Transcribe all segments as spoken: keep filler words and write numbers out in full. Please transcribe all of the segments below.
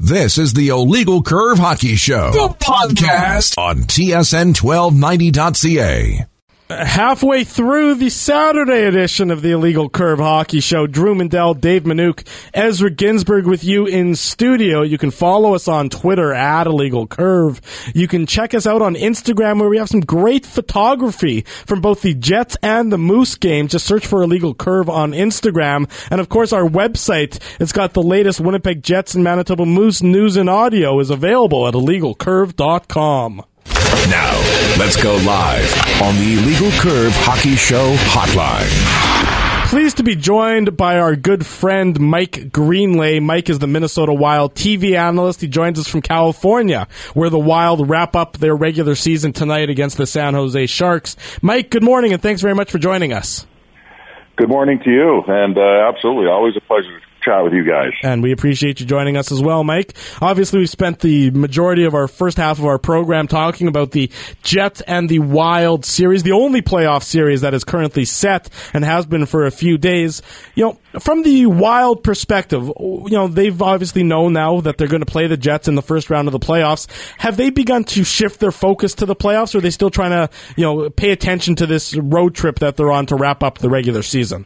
This is the Illegal Curve Hockey Show, the podcast on T S N twelve ninety dot C A. Halfway through the Saturday edition of the Illegal Curve Hockey Show, Drew Mandel, Dave Minuk, Ezra Ginsburg with you in studio. You can follow us on Twitter at Illegal Curve. You can check us out on Instagram where we have some great photography from both the Jets and the Moose game. Just search for Illegal Curve on Instagram. And of course our website, it's got the latest Winnipeg Jets and Manitoba Moose news and audio is available at illegal curve dot com. Now, let's go live on the Illegal Curve Hockey Show hotline. Pleased to be joined by our good friend Mike Greenlay. Mike is the Minnesota Wild T V analyst. He joins us from California, where the Wild wrap up their regular season tonight against the San Jose Sharks. Mike, good morning, and thanks very much for joining us. Good morning to you, and uh, absolutely, always a pleasure to chat with you guys. And we appreciate you joining us as well, Mike. Obviously, we spent the majority of our first half of our program talking about the Jets and the Wild series, the only playoff series that is currently set and has been for a few days. You know, from the Wild perspective, you know, they've obviously known now that they're going to play the Jets in the first round of the playoffs. Have they begun to shift their focus to the playoffs, or are they still trying to, you know, pay attention to this road trip that they're on to wrap up the regular season?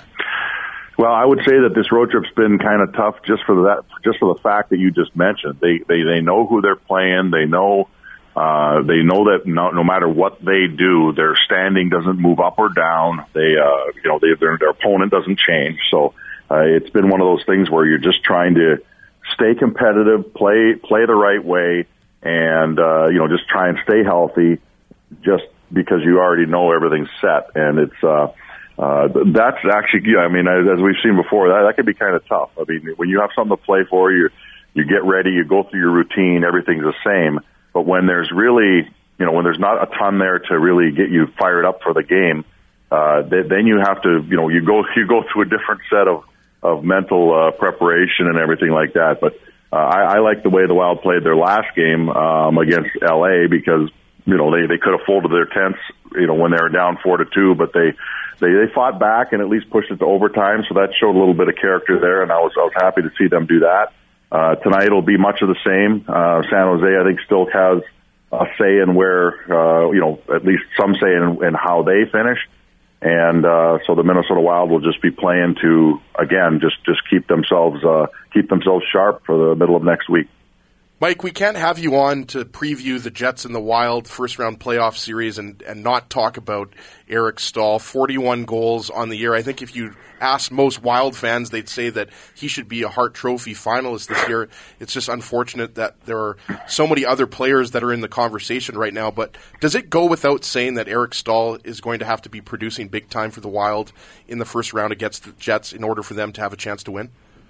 Well, I would say that this road trip's been kind of tough just for that, just for the fact that you just mentioned. They they, they know who they're playing. They know uh, they know that no, no matter what they do, their standing doesn't move up or down. They uh, you know they, their their opponent doesn't change. So uh, it's been one of those things where you're just trying to stay competitive, play play the right way, and uh, you know just try and stay healthy. Just because you already know everything's set, and it's. Uh, Uh, that's actually, yeah, I mean, as, as we've seen before, that, that can be kind of tough. I mean, when you have something to play for, you you get ready, you go through your routine, everything's the same. But when there's really, you know, when there's not a ton there to really get you fired up for the game, uh, th- then you have to, you know, you go you go through a different set of of mental uh, preparation and everything like that. But uh, I, I like the way the Wild played their last game um, against L A because you know they they could have folded their tents, you know, when they were down four to two, but they. They they fought back and at least pushed it to overtime, so that showed a little bit of character there, and I was I was happy to see them do that. Uh, tonight it'll be much of the same. Uh, San Jose, I think, still has a say in where, uh, you know, at least some say in, in how they finish, and uh, so the Minnesota Wild will just be playing to, again, just, just keep themselves uh, keep themselves sharp for the middle of next week. Mike, we can't have you on to preview the Jets and the Wild first-round playoff series and, and not talk about Eric Staal. forty-one goals on the year. I think if you ask most Wild fans, they'd say that he should be a Hart Trophy finalist this year. It's just unfortunate that there are so many other players that are in the conversation right now. But does it go without saying that Eric Staal is going to have to be producing big time for the Wild in the first round against the Jets in order for them to have a chance to win?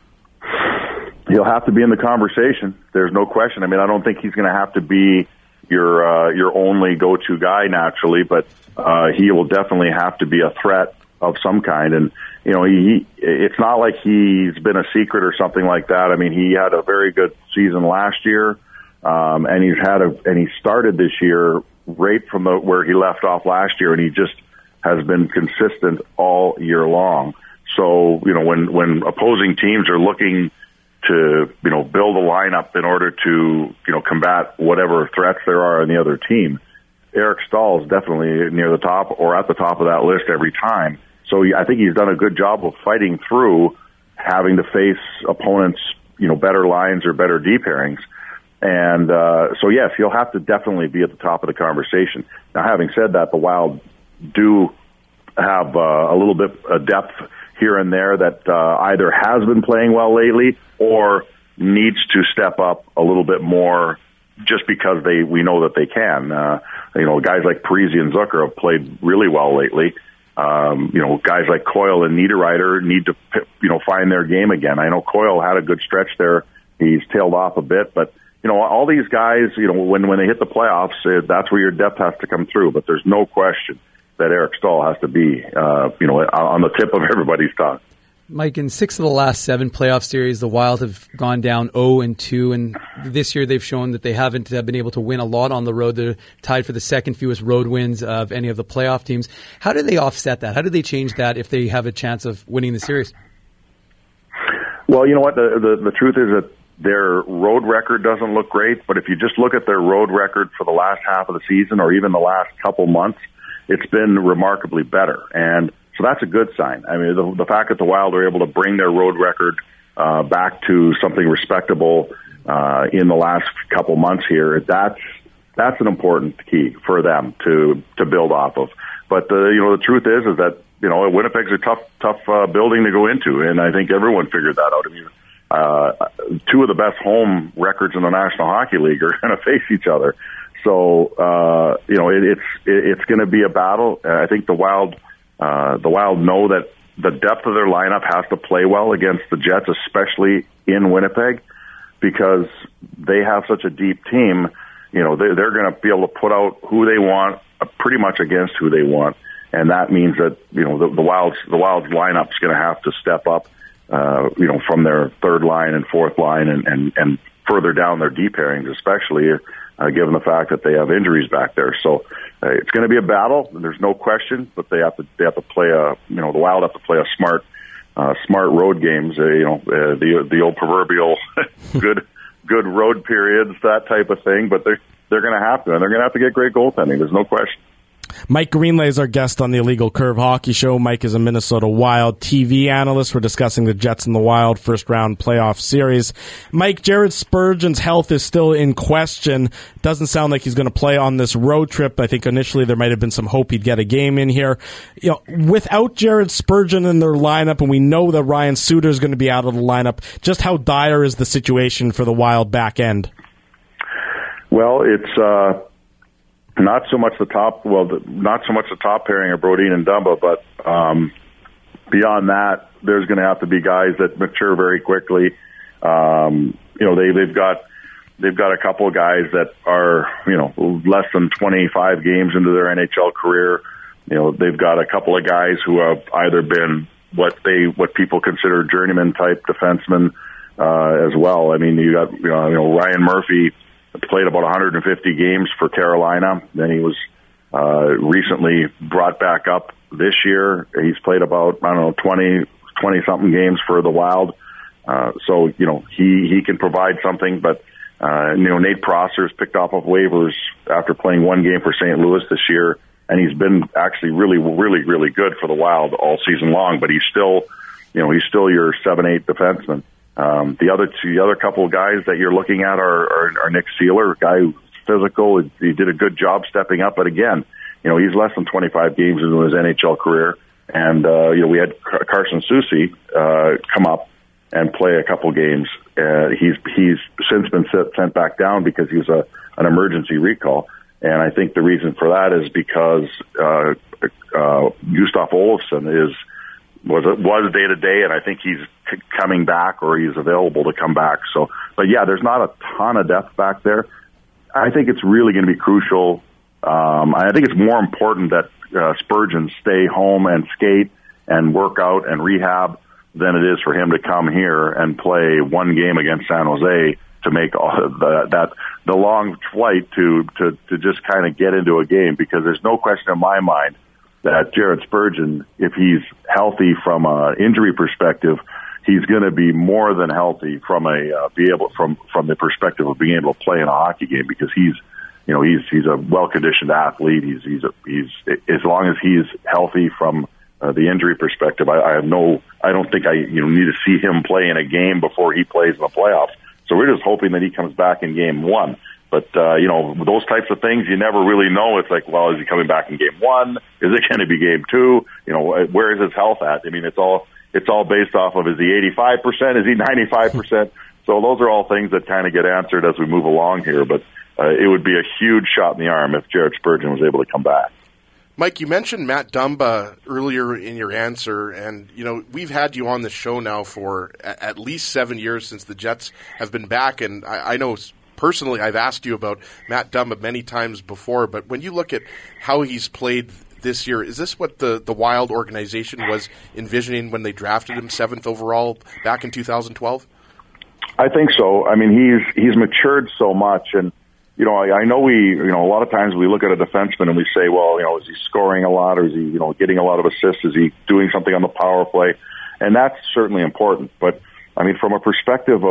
He'll have to be in the conversation. There's no question. I mean, I don't think he's going to have to be your uh, your only go-to guy naturally, but uh, he will definitely have to be a threat of some kind. And you know, he it's not like he's been a secret or something like that. I mean, he had a very good season last year, um, and he's had a and he started this year right from the, where he left off last year, and he just has been consistent all year long. So you know, when when opposing teams are looking to, you know, build a lineup in order to, you know, combat whatever threats there are on the other team, Eric Staal is definitely near the top or at the top of that list every time. So I think he's done a good job of fighting through having to face opponents, you know, better lines or better D pairings. And uh, so, yes, he'll have to definitely be at the top of the conversation. Now, having said that, the Wild do have uh, a little bit of depth here and there that uh, either has been playing well lately or needs to step up a little bit more just because they we know that they can. Uh, you know, guys like Parise and Zucker have played really well lately. Um, you know, guys like Coyle and Niederreiter need to, you know, find their game again. I know Coyle had a good stretch there. He's tailed off a bit, but, you know, all these guys, you know, when, when they hit the playoffs, uh, that's where your depth has to come through. But there's no question that Eric Staal has to be, uh, you know, on the tip of everybody's tongue. Mike, in six of the last seven playoff series, the Wild have gone down oh and two, and this year they've shown that they haven't been able to win a lot on the road. They're tied for the second fewest road wins of any of the playoff teams. How do they offset that? How do they change that if they have a chance of winning the series? Well, you know what? The, the, the truth is that their road record doesn't look great, but if you just look at their road record for the last half of the season or even the last couple months, it's been remarkably better. And so that's a good sign. I mean, the, the fact that the Wild are able to bring their road record uh, back to something respectable uh, in the last couple months here, that's that's an important key for them to to build off of. But the you know the truth is is that you know Winnipeg's a tough tough uh, building to go into, and I think everyone figured that out. I mean, uh, two of the best home records in the National Hockey League are going to face each other. So uh, you know it, it's it, it's going to be a battle. I think the Wild uh, the Wild know that the depth of their lineup has to play well against the Jets, especially in Winnipeg, because they have such a deep team. You know they, they're going to be able to put out who they want, uh, pretty much against who they want, and that means that you know the, the Wild's the Wild's lineup's going to have to step up. Uh, you know from their third line and fourth line, and and, and further down their deep pairings, especially. Uh, given the fact that they have injuries back there, so uh, it's going to be a battle. There's no question, but they have to they have to play a you know the Wild have to play a smart uh, smart road games. Uh, you know uh, the the old proverbial good good road periods, that type of thing. But they're they're going to have to, and they're going to have to get great goaltending. There's no question. Mike Greenlay is our guest on the Illegal Curve Hockey Show. Mike is a Minnesota Wild T V analyst. We're discussing the Jets and the Wild first-round playoff series. Mike, Jared Spurgeon's health is still in question. Doesn't sound like he's going to play on this road trip. I think initially there might have been some hope he'd get a game in here. You know, without Jared Spurgeon in their lineup, and we know that Ryan Suter is going to be out of the lineup, just how dire is the situation for the Wild back end? Well, it's... Uh Not so much the top, well, the, not so much the top pairing of Brodin and Dumba, but um, beyond that, there's going to have to be guys that mature very quickly. Um, you know, they they've got they've got a couple of guys that are you know less than twenty-five games into their N H L career. You know, they've got a couple of guys who have either been what they what people consider journeyman type defensemen uh, as well. I mean, you got you know, you know Ryan Murphy. Played about one hundred fifty games for Carolina. Then he was uh, recently brought back up this year. He's played about, I don't know, twenty, twenty-something games for the Wild. Uh, so, you know, he, he can provide something. But, uh, you know, Nate Prosser's picked off of waivers after playing one game for Saint Louis this year. And he's been actually really, really, really good for the Wild all season long. But he's still, you know, he's still your seven eight defenseman. Um, the other two, the other couple of guys that you're looking at are, are, are Nick Seeler, a guy who's physical. He, he did a good job stepping up, but again, you know, he's less than twenty-five games into his N H L career. And, uh, you know, we had Carson Soucy, uh, come up and play a couple games. Uh, he's, he's since been sent, sent back down because he was a, an emergency recall. And I think the reason for that is because, uh, uh, Gustav Olofsson is, was was day to day, and I think he's c- coming back or he's available to come back. So, but yeah, there's not a ton of depth back there. I think it's really going to be crucial. Um, I think it's more important that uh, Spurgeon stay home and skate and work out and rehab than it is for him to come here and play one game against San Jose to make all the, that the long flight to to to just kind of get into a game, because there's no question in my mind that Jared Spurgeon, if he's healthy from an injury perspective, he's going to be more than healthy from a uh, be able from from the perspective of being able to play in a hockey game, because he's you know he's he's a well conditioned athlete. He's he's a, he's as long as he's healthy from uh, the injury perspective, I, I have no I don't think I you know need to see him play in a game before he plays in the playoffs. So we're just hoping that he comes back in game one. But, uh, you know, those types of things, you never really know. It's like, well, is he coming back in game one? Is it going to be game two? You know, where is his health at? I mean, it's all it's all based off of, is he eighty-five percent? Is he ninety-five percent? So those are all things that kind of get answered as we move along here. But uh, it would be a huge shot in the arm if Jared Spurgeon was able to come back. Mike, you mentioned Matt Dumba earlier in your answer, and, you know, we've had you on the show now for a- at least seven years since the Jets have been back, and I, I know personally, I've asked you about Matt Dumba many times before, but when you look at how he's played this year, is this what the, the Wild organization was envisioning when they drafted him seventh overall back in two thousand twelve? I think so. I mean, he's he's matured so much, and you know, I, I know we, you know, a lot of times we look at a defenseman and we say, well, you know, is he scoring a lot, or is he, you know, getting a lot of assists? Is he doing something on the power play? And that's certainly important. But I mean, from a perspective of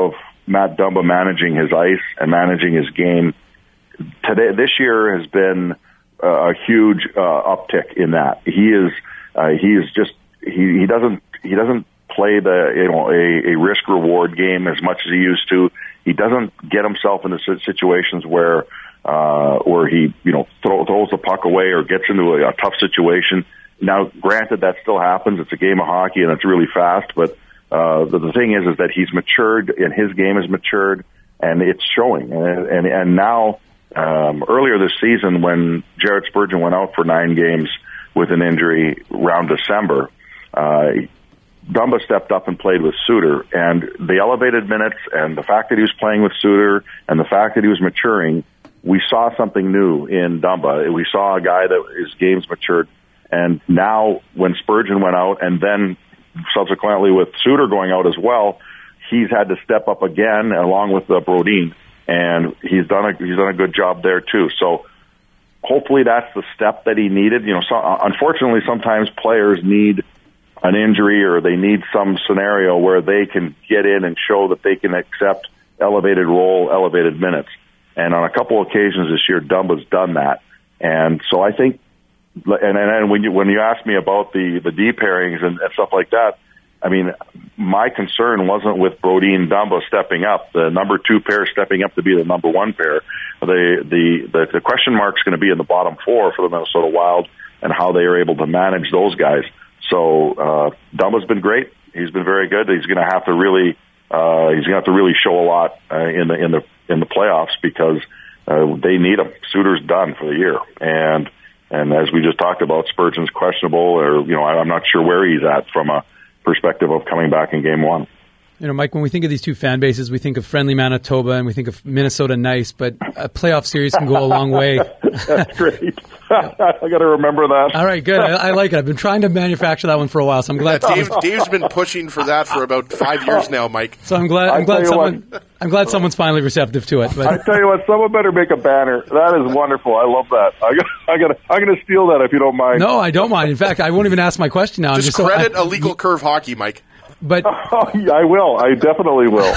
Matt Dumba managing his ice and managing his game today. This year has been uh, a huge uh, uptick in that. He is uh, he is just he, he doesn't he doesn't play the you know a, a risk reward game as much as he used to. He doesn't get himself into situations where uh, where he you know throw, throws the puck away or gets into a, a tough situation. Now, granted, that still happens. It's a game of hockey and it's really fast, but uh, the, the thing is, is that he's matured and his game has matured, and it's showing. And and, and now, um, earlier this season, when Jared Spurgeon went out for nine games with an injury around December, uh, Dumba stepped up and played with Suter, and the elevated minutes and the fact that he was playing with Suter and the fact that he was maturing, we saw something new in Dumba. We saw a guy that his game's matured. And now when Spurgeon went out and then subsequently with Suter going out as well, he's had to step up again along with uh, Brodin, and he's done a, he's done a good job there too. So hopefully that's the step that he needed. You know, so, uh, unfortunately sometimes players need an injury or they need some scenario where they can get in and show that they can accept elevated role, elevated minutes. And on a couple occasions this year, Dumba's done that. And so I think And and when you when you asked me about the the D pairings and, and stuff like that, I mean, my concern wasn't with Brodin Dumba stepping up, the number two pair stepping up to be the number one pair. The the the, the question mark's going to be in the bottom four for the Minnesota Wild and how they are able to manage those guys. So uh, Dumba's been great. He's been very good. He's going to have to really uh, he's going to have to really show a lot uh, in the in the in the playoffs because uh, they need him. Suter's done for the year, and. And as we just talked about, Spurgeon's questionable, or, you know, I'm not sure where he's at from a perspective of coming back in game one. You know, Mike, when we think of these two fan bases, we think of friendly Manitoba and we think of Minnesota nice, but a playoff series can go a long way. That's great. I got to remember that. All right, good. I, I like it. I've been trying to manufacture that one for a while, so I'm glad. Dave, Dave's been pushing for that for about five years now, Mike. So I'm glad. I'm glad someone. What, I'm glad someone's finally receptive to it. But I tell you what, someone better make a banner. That is wonderful. I love that. I got. I got. I'm going to steal that if you don't mind. No, I don't mind. In fact, I won't even ask my question now. Just, just credit so I, Illegal Curve Hockey, Mike. But oh, yeah, I will. I definitely will.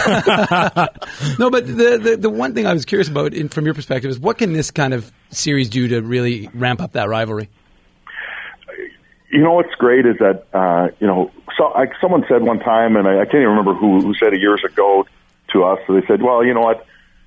No, but the, the the one thing I was curious about, in, from your perspective, is what can this kind of series do to really ramp up that rivalry? You know what's great is that uh, you know so, like someone said one time, and I, I can't even remember who, who said it years ago to us. So they said, "Well, you know what,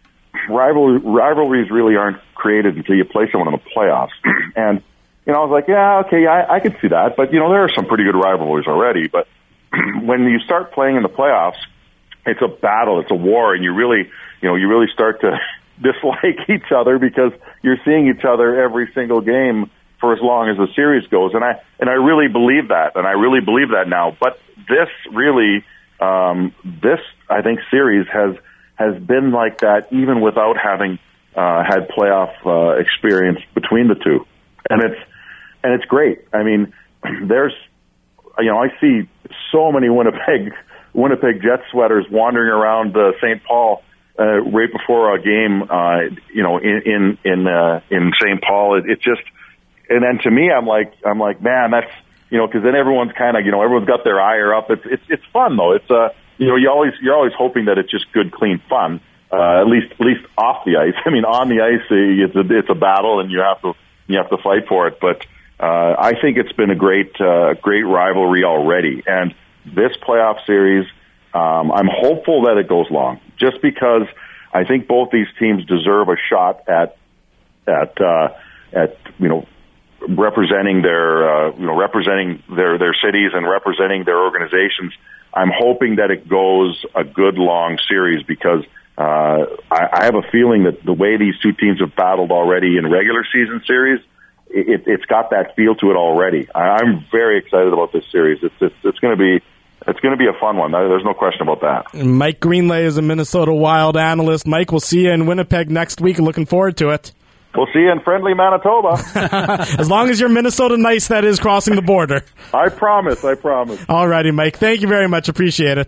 rivalry rivalries really aren't created until you play someone in the playoffs." And you know, I was like, "Yeah, okay, I, I could see that," but you know, there are some pretty good rivalries already, but when you start playing in the playoffs, it's a battle, it's a war, and you really, you know, you really start to dislike each other because you're seeing each other every single game for as long as the series goes. And I and I really believe that, and I really believe that now. But this really, um, this I think series has has been like that even without having uh, had playoff uh, experience between the two, and it's and it's great. I mean, there's. You know, I see so many Winnipeg Winnipeg Jets sweaters wandering around uh, Saint Paul uh, right before a game. Uh, you know, in in in, uh, in Saint Paul, it, it just and then to me, I'm like, I'm like, man, that's you know, because then everyone's kind of you know, everyone's got their ire up. It's it's it's fun though. It's uh, you know, you always you're always hoping that it's just good, clean fun. Uh, at least at least off the ice. I mean, on the ice, it's a it's a battle, and you have to you have to fight for it, but. Uh, I think it's been a great, uh, great rivalry already, and this playoff series, um, I'm hopeful that it goes long, just because I think both these teams deserve a shot at, at, uh, at you know, representing their, uh, you know, representing their their cities and representing their organizations. I'm hoping that it goes a good long series because uh, I, I have a feeling that the way these two teams have battled already in regular season series. It, it's got that feel to it already. I'm very excited about this series. It's it's, it's going to be it's going to be a fun one. There's no question about that. Mike Greenlay is a Minnesota Wild analyst. Mike, we'll see you in Winnipeg next week. Looking forward to it. We'll see you in friendly Manitoba. As long as you're Minnesota nice, that is crossing the border. I promise. I promise. All righty, Mike. Thank you very much. Appreciate it.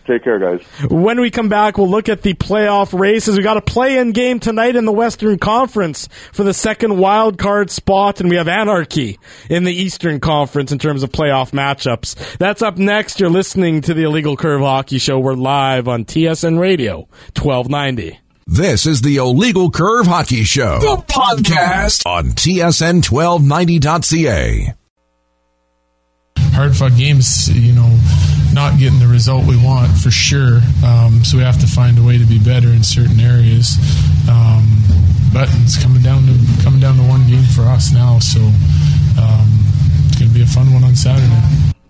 Take care, guys. When we come back, we'll look at the playoff races. We got a play-in game tonight in the Western Conference for the second wild card spot, and we have anarchy in the Eastern Conference in terms of playoff matchups. That's up next. You're listening to the Illegal Curve Hockey Show. We're live on T S N Radio, twelve ninety. This is the Illegal Curve Hockey Show, the podcast on T S N twelve ninety dot C A. Hard-fought games, you know, not getting the result we want for sure. Um, so we have to find a way to be better in certain areas. Um, but it's coming down to coming down to one game for us now. So um, it's going to be a fun one on Saturday.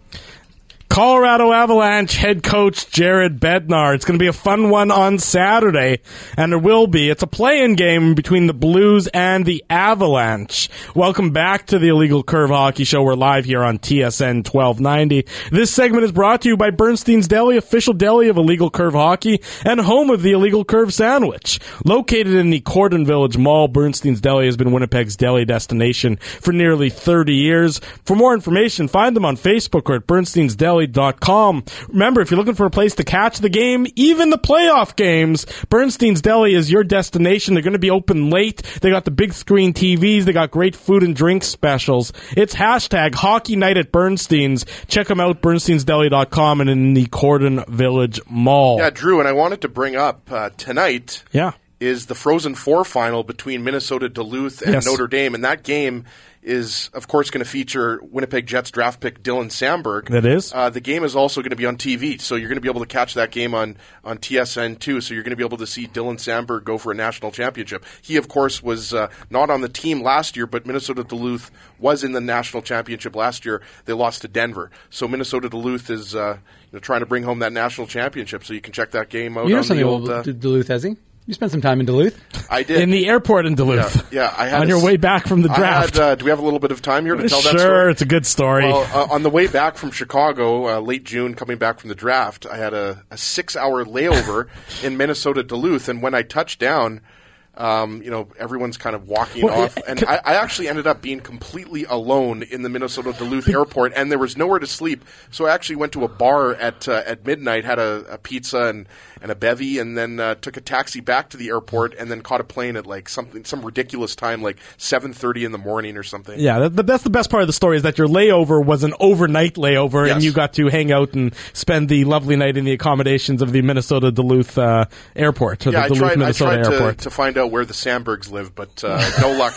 Colorado Avalanche head coach Jared Bednar. It's going to be a fun one on Saturday, and there will be. It's a play-in game between the Blues and the Avalanche. Welcome back to the Illegal Curve Hockey Show. We're live here on T S N twelve ninety. This segment is brought to you by Bernstein's Deli, official deli of Illegal Curve Hockey and home of the Illegal Curve Sandwich. Located in the Cordon Village Mall, Bernstein's Deli has been Winnipeg's deli destination for nearly thirty years. For more information, find them on Facebook or at bernsteins deli dot com. Remember, if you're looking for a place to catch the game, even the playoff games, Bernstein's Deli is your destination. They're going to be open late. They got the big screen T Vs. They got great food and drink specials. It's hashtag Hockey Night at Bernstein's. Check them out, bernsteins deli dot com and in the Cordon Village Mall. Yeah, Drew, and I wanted to bring up uh, tonight Yeah. is the Frozen Four final between Minnesota Duluth and Yes. Notre Dame, and that game is, of course, going to feature Winnipeg Jets draft pick Dylan Samberg. That is. Uh, the game is also going to be on T V, so you're going to be able to catch that game on, on T S N too, so you're going to be able to see Dylan Samberg go for a national championship. He, of course, was uh, not on the team last year, but Minnesota Duluth was in the national championship last year. They lost to Denver. So Minnesota Duluth is uh, you know, trying to bring home that national championship, so you can check that game out You know on something the old... about Uh, Duluth, has he? You spent some time in Duluth. I did. In the airport in Duluth. Yeah, yeah, I had on a your s- way back from the I draft. had, uh, do we have a little bit of time here to tell sure, that story? it's a good story. Well, uh, on the way back from Chicago, uh, late June, coming back from the draft, I had a, a six-hour layover in Minnesota Duluth, and when I touched down, um, you know, everyone's kind of walking Well, off, and I, I actually ended up being completely alone in the Minnesota Duluth airport, and there was nowhere to sleep. So I actually went to a bar at uh, at midnight, had a, a pizza and, and a bevy, and then uh, took a taxi back to the airport, and then caught a plane at like something some ridiculous time, like seven thirty in the morning or something. Yeah, that, that's the best part of the story is that your layover was an overnight layover, Yes. and you got to hang out and spend the lovely night in the accommodations of the Minnesota Duluth uh, airport, or Yeah, the I Duluth, tried, I Minnesota tried to, airport. to find out where the Sandbergs live, but uh, no luck.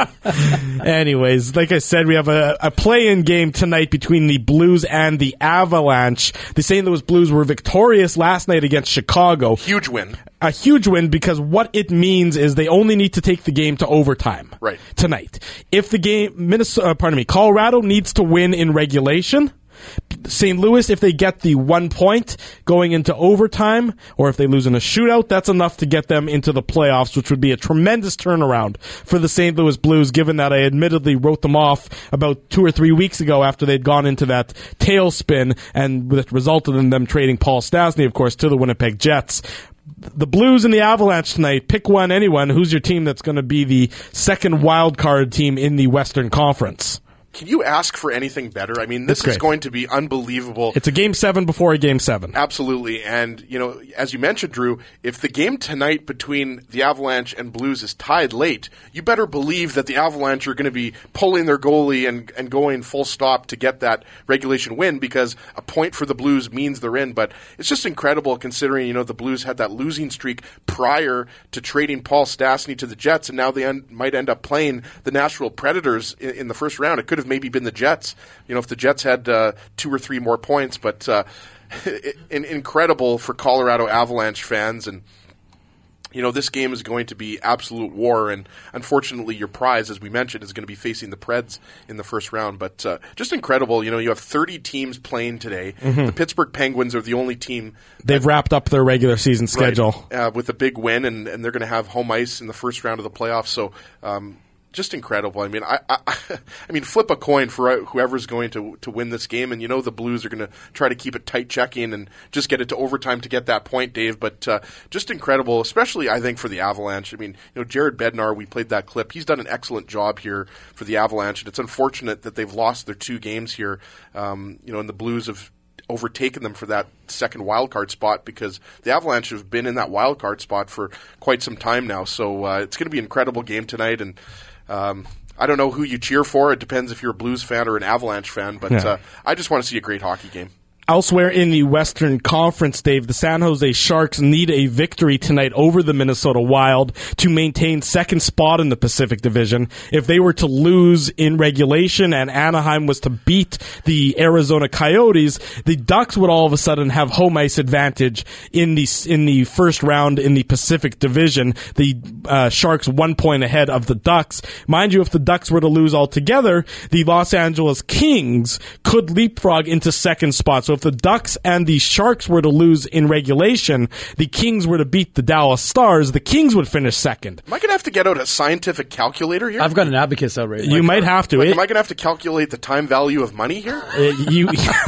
Anyways, like I said, we have a, a play-in game tonight between the Blues and the Avalanche. The Saint Louis Blues were victorious last night against Chicago. Huge win. A huge win because what it means is they only need to take the game to overtime Right. tonight. If the game, Minnesota, uh, pardon me, Colorado needs to win in regulation. Saint Louis, if they get the one point going into overtime, or if they lose in a shootout, that's enough to get them into the playoffs, which would be a tremendous turnaround for the Saint Louis Blues, given that I admittedly wrote them off about two or three weeks ago after they'd gone into that tailspin, and that resulted in them trading Paul Stastny, of course, to the Winnipeg Jets. The Blues and the Avalanche tonight, pick one, anyone. Who's your team that's going to be the second wild card team in the Western Conference? Can you ask for anything better? I mean, this It's is great. going to be unbelievable. It's a game seven before a game seven. Absolutely. And, you know, as you mentioned, Drew, if the game tonight between the Avalanche and Blues is tied late, you better believe that the Avalanche are going to be pulling their goalie and, and going full stop to get that regulation win, because a point for the Blues means they're in. But it's just incredible considering, you know, the Blues had that losing streak prior to trading Paul Stastny to the Jets, and now they en- might end up playing the Nashville Predators in, in the first round. It could have maybe been the Jets, you know, if the Jets had uh, two or three more points, but uh, in, incredible for Colorado Avalanche fans. And, you know, this game is going to be absolute war, and unfortunately your prize, as we mentioned, is going to be facing the Preds in the first round. But uh, just incredible. You know, you have thirty teams playing today. Mm-hmm. The Pittsburgh Penguins are the only team. They've wrapped up their regular season schedule. Right, uh, with a big win, and, and they're going to have home ice in the first round of the playoffs. So, um, just incredible. I mean, I, I, I mean, flip a coin for whoever's going to to win this game, and you know the Blues are going to try to keep it tight checking and just get it to overtime to get that point, Dave. But uh, just incredible, especially I think for the Avalanche. I mean, you know, Jared Bednar, we played that clip. He's done an excellent job here for the Avalanche, and it's unfortunate that they've lost their two games here. Um, you know, and the Blues have overtaken them for that second wild card spot, because the Avalanche have been in that wild card spot for quite some time now. So uh, it's going to be an incredible game tonight, and um, I don't know who you cheer for. It depends if you're a Blues fan or an Avalanche fan, but yeah. uh, I just want to see a great hockey game. Elsewhere in the Western Conference, Dave, the San Jose Sharks need a victory tonight over the Minnesota Wild to maintain second spot in the Pacific Division. If they were to lose in regulation and Anaheim was to beat the Arizona Coyotes, the Ducks would all of a sudden have home ice advantage in the in the first round in the Pacific Division. The uh, Sharks one point ahead of the Ducks. Mind you, if the Ducks were to lose altogether, the Los Angeles Kings could leapfrog into second spot. So if the Ducks and the Sharks were to lose in regulation, the Kings were to beat the Dallas Stars, the Kings would finish second. Am I going to have to get out a scientific calculator here? I've got an abacus out right now. You like, might have to. Like, it, am I going to have to calculate the time value of money here? Uh, you,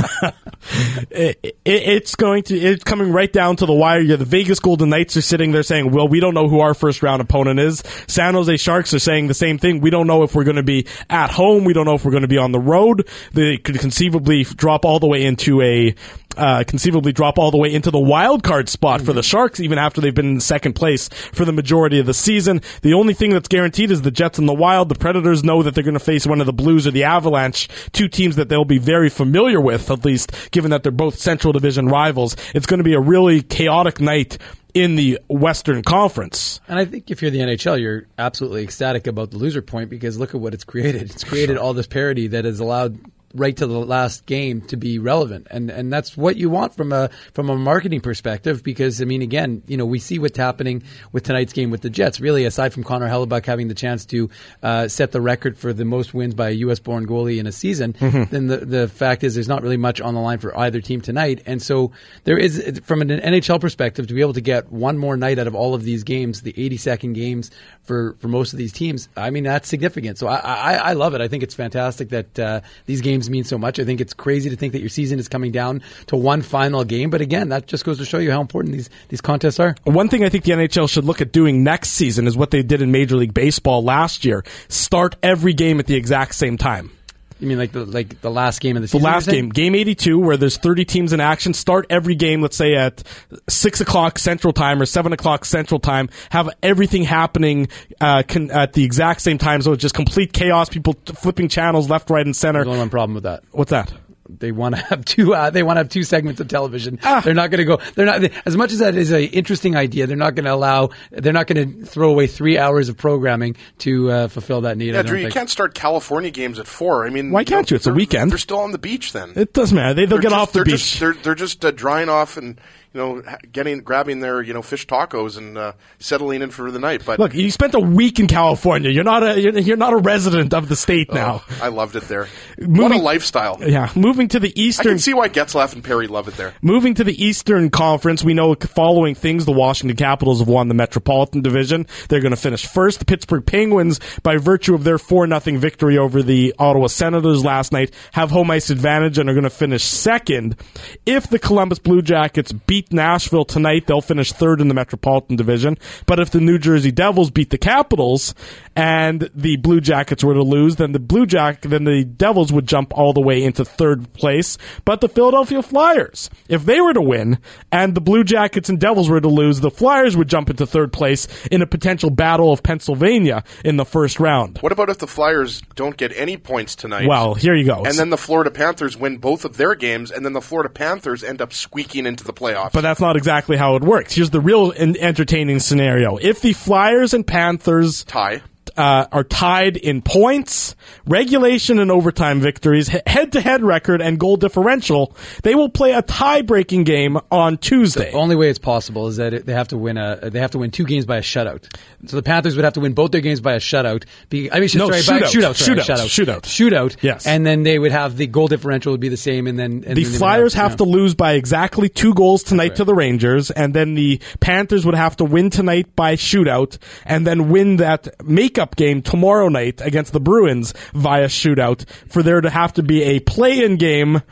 it, it, it's going to. It's coming right down to the wire. Yeah, the Vegas Golden Knights are sitting there saying, "Well, we don't know who our first round opponent is." San Jose Sharks are saying the same thing. We don't know if we're going to be at home. We don't know if we're going to be on the road. They could conceivably drop all the way into a. Uh, conceivably drop all the way into the wild card spot mm-hmm. for the Sharks, even after they've been in second place for the majority of the season. The only thing that's guaranteed is the Jets and the Wild. The Predators know that they're going to face one of the Blues or the Avalanche, two teams that they'll be very familiar with, at least, given that they're both Central Division rivals. It's going to be a really chaotic night in the Western Conference. And I think if you're the N H L, you're absolutely ecstatic about the loser point, because look at what it's created. It's created all this parity that has allowed right to the last game to be relevant, and and that's what you want from a from a marketing perspective, because I mean, again, you know, we see what's happening with tonight's game with the Jets. Really, aside from Connor Hellebuck having the chance to uh, set the record for the most wins by a U S born goalie in a season, mm-hmm. then the the fact is there's not really much on the line for either team tonight, and so there is, from an N H L perspective, to be able to get one more night out of all of these games, the eighty-second games for for most of these teams. I mean, that's significant. So I I, I love it. I think it's fantastic that uh, these games mean so much. I think it's crazy to think that your season is coming down to one final game, but again, that just goes to show you how important these, these contests are. One thing I think the N H L should look at doing next season is what they did in Major League Baseball last year. Start every game at the exact same time. You mean like the like the last game of the season? The last game, game eighty-two, where there's thirty teams in action. Start every game, let's say at six o'clock Central Time or seven o'clock Central Time. Have everything happening uh, con- at the exact same time, so it's just complete chaos. People t- flipping channels left, right, and center. There's only one problem with that. What's that? They want to have two. Uh, they want to have two segments of television. Ah. They're not going to go. They're not. They, as much as that is an interesting idea, they're not going to allow. They're not going to throw away three hours of programming to uh, fulfill that need. Yeah, Drew, you can't start California games at four. I mean, why can't you? Know, you? It's a weekend. They're still on the beach then. It doesn't matter. They, they'll they're get just, off the they're beach. Just, they're they're just uh, drying off and, you know, getting grabbing their, you know, fish tacos and uh, settling in for the night. But look, you spent a week in California. You're not a you're, you're not a resident of the state now. Oh, I loved it there. Moving, what a lifestyle! Yeah, moving to the Eastern. I can see why Getzlaf and Perry love it there. Moving to the Eastern Conference, we know following things, the Washington Capitals have won the Metropolitan Division. They're going to finish first. The Pittsburgh Penguins, by virtue of their four nothing victory over the Ottawa Senators last night, have home ice advantage and are going to finish second. If the Columbus Blue Jackets beat Nashville tonight, they'll finish third in the Metropolitan Division. But if the New Jersey Devils beat the Capitals and the Blue Jackets were to lose, then the Blue Jack, then the Devils would jump all the way into third place. But the Philadelphia Flyers, if they were to win and the Blue Jackets and Devils were to lose, the Flyers would jump into third place in a potential battle of Pennsylvania in the first round. What about if the Flyers don't get any points tonight? Well, here you go. And then the Florida Panthers win both of their games, and then the Florida Panthers end up squeaking into the playoffs. But that's not exactly how it works. Here's the real entertaining scenario. If the Flyers and Panthers tie Uh, are tied in points, regulation and overtime victories, head-to-head record, and goal differential, they will play a tie-breaking game on Tuesday. The only way it's possible is that it, they have to win a they have to win two games by a shutout. So the Panthers would have to win both their games by a shutout. Be, I mean, no, sorry, shootout. by a shootout, sorry, shootout, shutout, shootout, shootout. Yes, and then they would have the goal differential would be the same, and then and the then Flyers have, have to lose by exactly two goals tonight right. to the Rangers, and then the Panthers would have to win tonight by shootout, and then win that makeup game tomorrow night against the Bruins via shootout for there to have to be a play-in game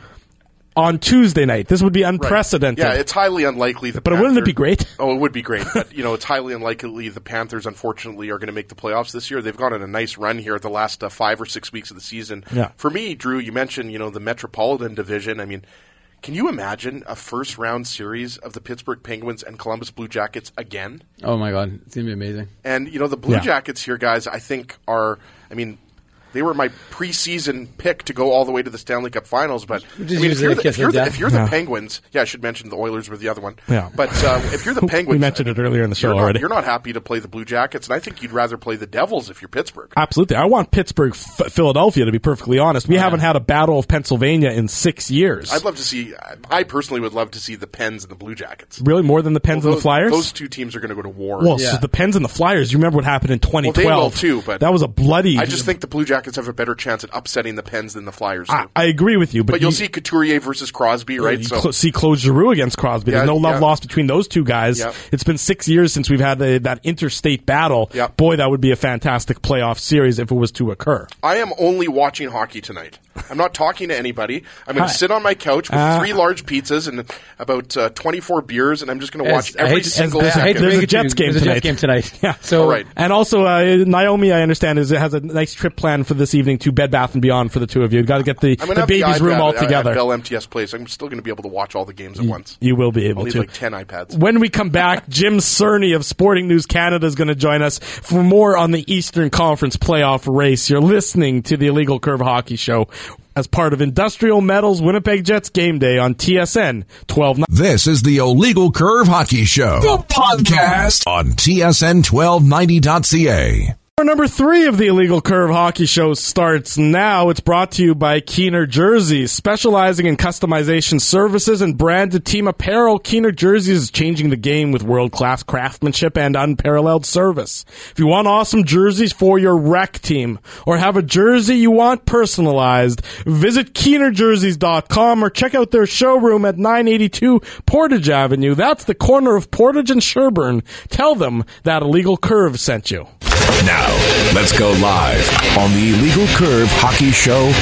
on Tuesday night. This would be unprecedented. Right. Yeah, it's highly unlikely the But Panthers, wouldn't it be great? Oh, it would be great. But, you know, it's highly unlikely the Panthers, unfortunately, are going to make the playoffs this year. They've gone on a nice run here the last uh, five or six weeks of the season. Yeah. For me, Drew, you mentioned, you know, the Metropolitan Division. I mean, Can you imagine a first-round series of the Pittsburgh Penguins and Columbus Blue Jackets again? Oh, my God. It's going to be amazing. And, you know, the Blue Yeah. Jackets here, guys, I think are, I mean, they were my preseason pick to go all the way to the Stanley Cup Finals. But, I Just mean, use if you're, it the, to if, kiss you're their the, death. if you're the Yeah. Penguins, yeah, I should mention the Oilers were the other one. Yeah. But uh, if you're the Penguins, We mentioned it earlier in the show you're not, already. You're not happy to play the Blue Jackets, and I think you'd rather play the Devils if you're Pittsburgh. Absolutely. I want Pittsburgh, F- Philadelphia, to be perfectly honest. We haven't had a Battle of Pennsylvania in six years. I'd love to see, I personally would love to see the Pens and the Blue Jackets. Really, more than the Pens Well, and the Flyers? Those two teams are going to go to war. Well, Yeah. so the Pens and the Flyers, you remember what happened in twenty twelve. Well, they will too, but that was a bloody... I just think the Blue Jackets have a better chance at upsetting the Pens than the Flyers do. I, I agree with you, but, but you'll you, see Couturier versus Crosby, right? you So cl- see Claude Giroux against Crosby. There's Yeah, no love yeah. lost between those two guys. Yeah. It's been six years since we've had a, that interstate battle. Yeah. Boy, that would be a fantastic playoff series if it was to occur. I am only watching hockey tonight. I'm not talking to anybody. I'm going Hi. to sit on my couch with Uh, three large pizzas and about uh, twenty-four beers, and I'm just going to watch As- I every hate to- single as- I hate to second. There's break a it to Jets you, game there's a tonight. Jets game tonight. Yeah. So, All right. And also, uh, Naomi, I understand, is has a nice trip planned for this evening to Bed Bath and Beyond for the two of you. Got to get the, I'm the going to have baby's the room iPad all at- at together. Bell M T S Place. I'm still going to be able to watch all the games at once. You will be I'll able need to. like ten iPads. When we come back, Jim Cerny of Sporting News Canada is going to join us for more on the Eastern Conference playoff race. You're listening to the Illegal Curve Hockey Show as part of Industrial Metals Winnipeg Jets Game Day on T S N twelve ninety. This is the Illegal Curve Hockey Show, the podcast on T S N twelve ninety dot C A. Number three of the Illegal Curve Hockey Show starts now. It's brought to you by Keener Jerseys, specializing in customization services and branded team apparel. Keener Jerseys is changing the game with world-class craftsmanship and unparalleled service. If you want awesome jerseys for your rec team or have a jersey you want personalized, visit keener jerseys dot com or check out their showroom at nine eighty-two Portage Avenue. That's the corner of Portage and Sherburne. Tell them that Illegal Curve sent you. Now, let's go live on the Illegal Curve Hockey Show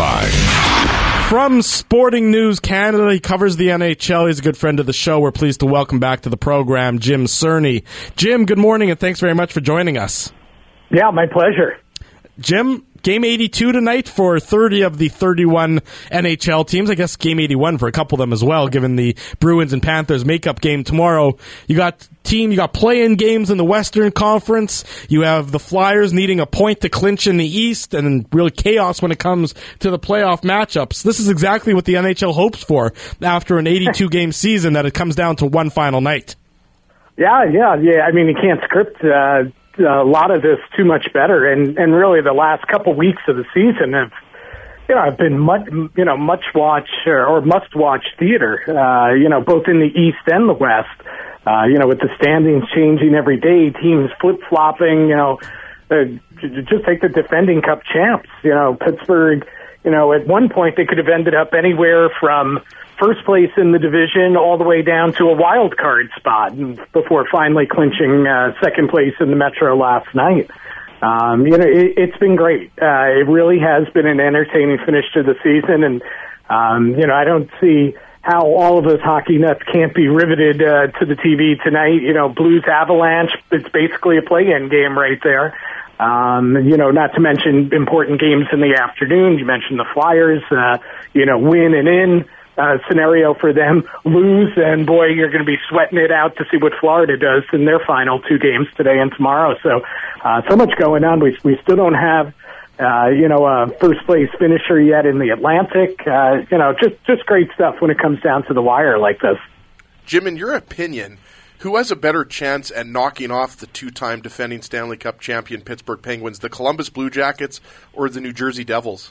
hotline. From Sporting News Canada, he covers the N H L. He's a good friend of the show. We're pleased to welcome back to the program Jim Cerny. Jim, good morning, and thanks very much for joining us. Yeah, my pleasure. Jim, game eighty-two tonight for thirty of the thirty-one N H L teams. I guess game eighty-one for a couple of them as well, given the Bruins and Panthers makeup game tomorrow. You got team, you got play-in games in the Western Conference. You have the Flyers needing a point to clinch in the East, and really chaos when it comes to the playoff matchups. This is exactly what the N H L hopes for after an eighty-two game season, that it comes down to one final night. Yeah, yeah, yeah. I mean, you can't script uh, a lot of this too much better, and and really the last couple weeks of the season have, you know, have been much, you know, much watch or, or must watch theater. Uh, you know, both in the East and the West. Uh, you know, with the standings changing every day, teams flip flopping. You know, uh, j- just take the defending Cup champs. You know, Pittsburgh. You know, at one point they could have ended up anywhere from first place in the division all the way down to a wild card spot before finally clinching uh, second place in the Metro last night. Um, you know, it, it's been great. Uh, it really has been an entertaining finish to the season, and um, you know, I don't see how all of us hockey nuts can't be riveted uh, to the T V tonight. You know, Blues Avalanche, it's basically a play-in game right there. Um, you know, not to mention important games in the afternoon. You mentioned the Flyers, uh, you know, win and in uh, scenario for them, lose, and boy, you're going to be sweating it out to see what Florida does in their final two games today and tomorrow. So, uh, so much going on. We, we still don't have, uh, you know, a first place finisher yet in the Atlantic. Uh, you know, just, just great stuff when it comes down to the wire like this. Jim, in your opinion, who has a better chance at knocking off the two-time defending Stanley Cup champion Pittsburgh Penguins, the Columbus Blue Jackets or the New Jersey Devils?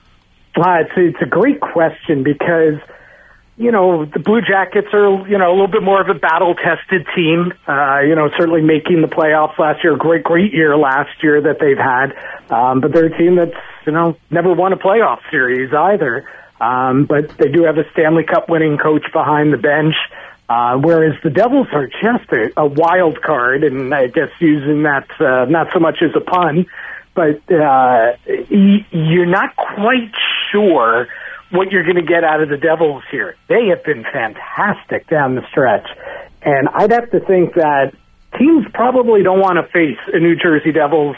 Uh, it's, it's a great question because, you know, the Blue Jackets are, you know, a little bit more of a battle-tested team. Uh, you know, certainly making the playoffs last year. Great, great year last year that they've had. Um, but they're a team that's, you know, never won a playoff series either. Um, but they do have a Stanley Cup winning coach behind the bench. Uh, whereas the Devils are just a, a wild card, and I guess using that uh, not so much as a pun, but uh, y- you're not quite sure what you're going to get out of the Devils here. They have been fantastic down the stretch, and I'd have to think that teams probably don't want to face a New Jersey Devils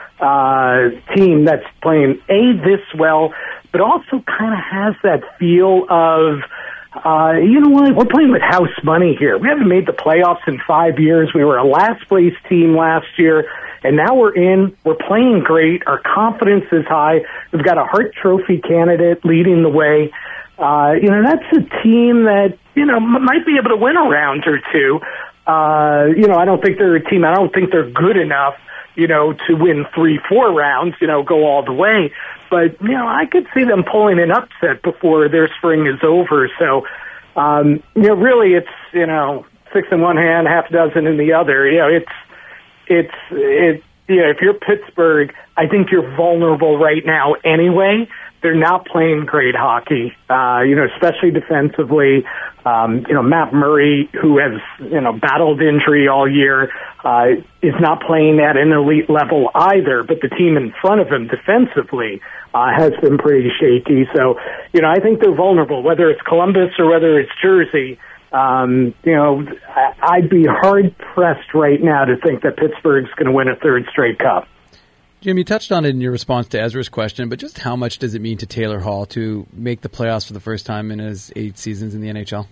uh, team that's playing A, this well, but also kind of has that feel of uh, you know what? We're playing with house money here. We haven't made the playoffs in five years. We were a last place team last year, and now we're in. We're playing great. Our confidence is high. We've got a Hart Trophy candidate leading the way. Uh, you know, that's a team that, you know, m- might be able to win a round or two. Uh, you know, I don't think they're a team. I don't think they're good enough, you know, to win three, four rounds, you know, go all the way. But, you know, I could see them pulling an upset before their spring is over. So, um, you know, really it's, you know, six in one hand, half a dozen in the other. You know, it's, it's, it, you know, if you're Pittsburgh, I think you're vulnerable right now anyway. They're not playing great hockey, uh, you know, especially defensively. Um, you know, Matt Murray, who has, you know, battled injury all year, uh, is not playing at an elite level either, but the team in front of him defensively uh, has been pretty shaky. So, you know, I think they're vulnerable, whether it's Columbus or whether it's Jersey. Um, you know, I'd be hard-pressed right now to think that Pittsburgh's going to win a third straight cup. Jim, you touched on it in your response to Ezra's question, but just how much does it mean to Taylor Hall to make the playoffs for the first time in his eight seasons in the N H L?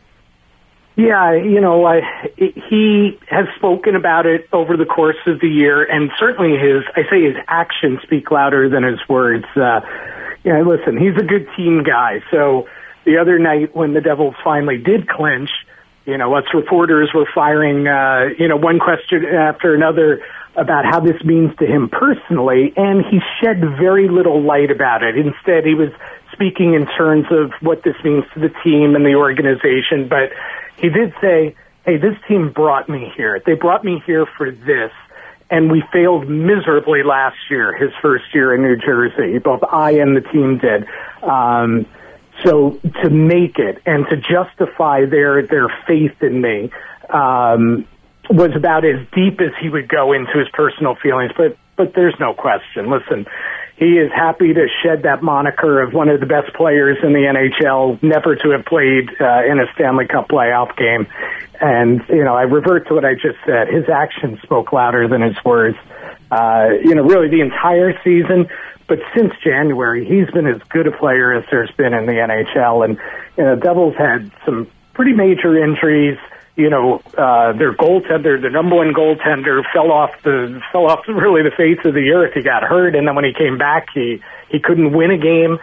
Yeah, you know, I, he has spoken about it over the course of the year, and certainly his, I say his actions speak louder than his words. Uh, you know, listen, he's a good team guy, so the other night when the Devils finally did clinch, you know, us reporters were firing, uh, you know, one question after another about how this means to him personally, and he shed very little light about it. Instead, he was speaking in terms of what this means to the team and the organization, but he did say, hey, this team brought me here. They brought me here for this, and we failed miserably last year, his first year in New Jersey. Both I and the team did. Um, so to make it and to justify their, their faith in me, um, was about as deep as he would go into his personal feelings, but but there's no question. Listen, he is happy to shed that moniker of one of the best players in the N H L, never to have played uh, in a Stanley Cup playoff game. And, you know, I revert to what I just said. His actions spoke louder than his words. Uh, you know, really the entire season, but since January, he's been as good a player as there's been in the N H L. And, you know, Devils had some pretty major injuries. You know, uh, their goaltender, their number one goaltender, fell off the fell off really the face of the earth. He got hurt, and then when he came back, he he couldn't win a game.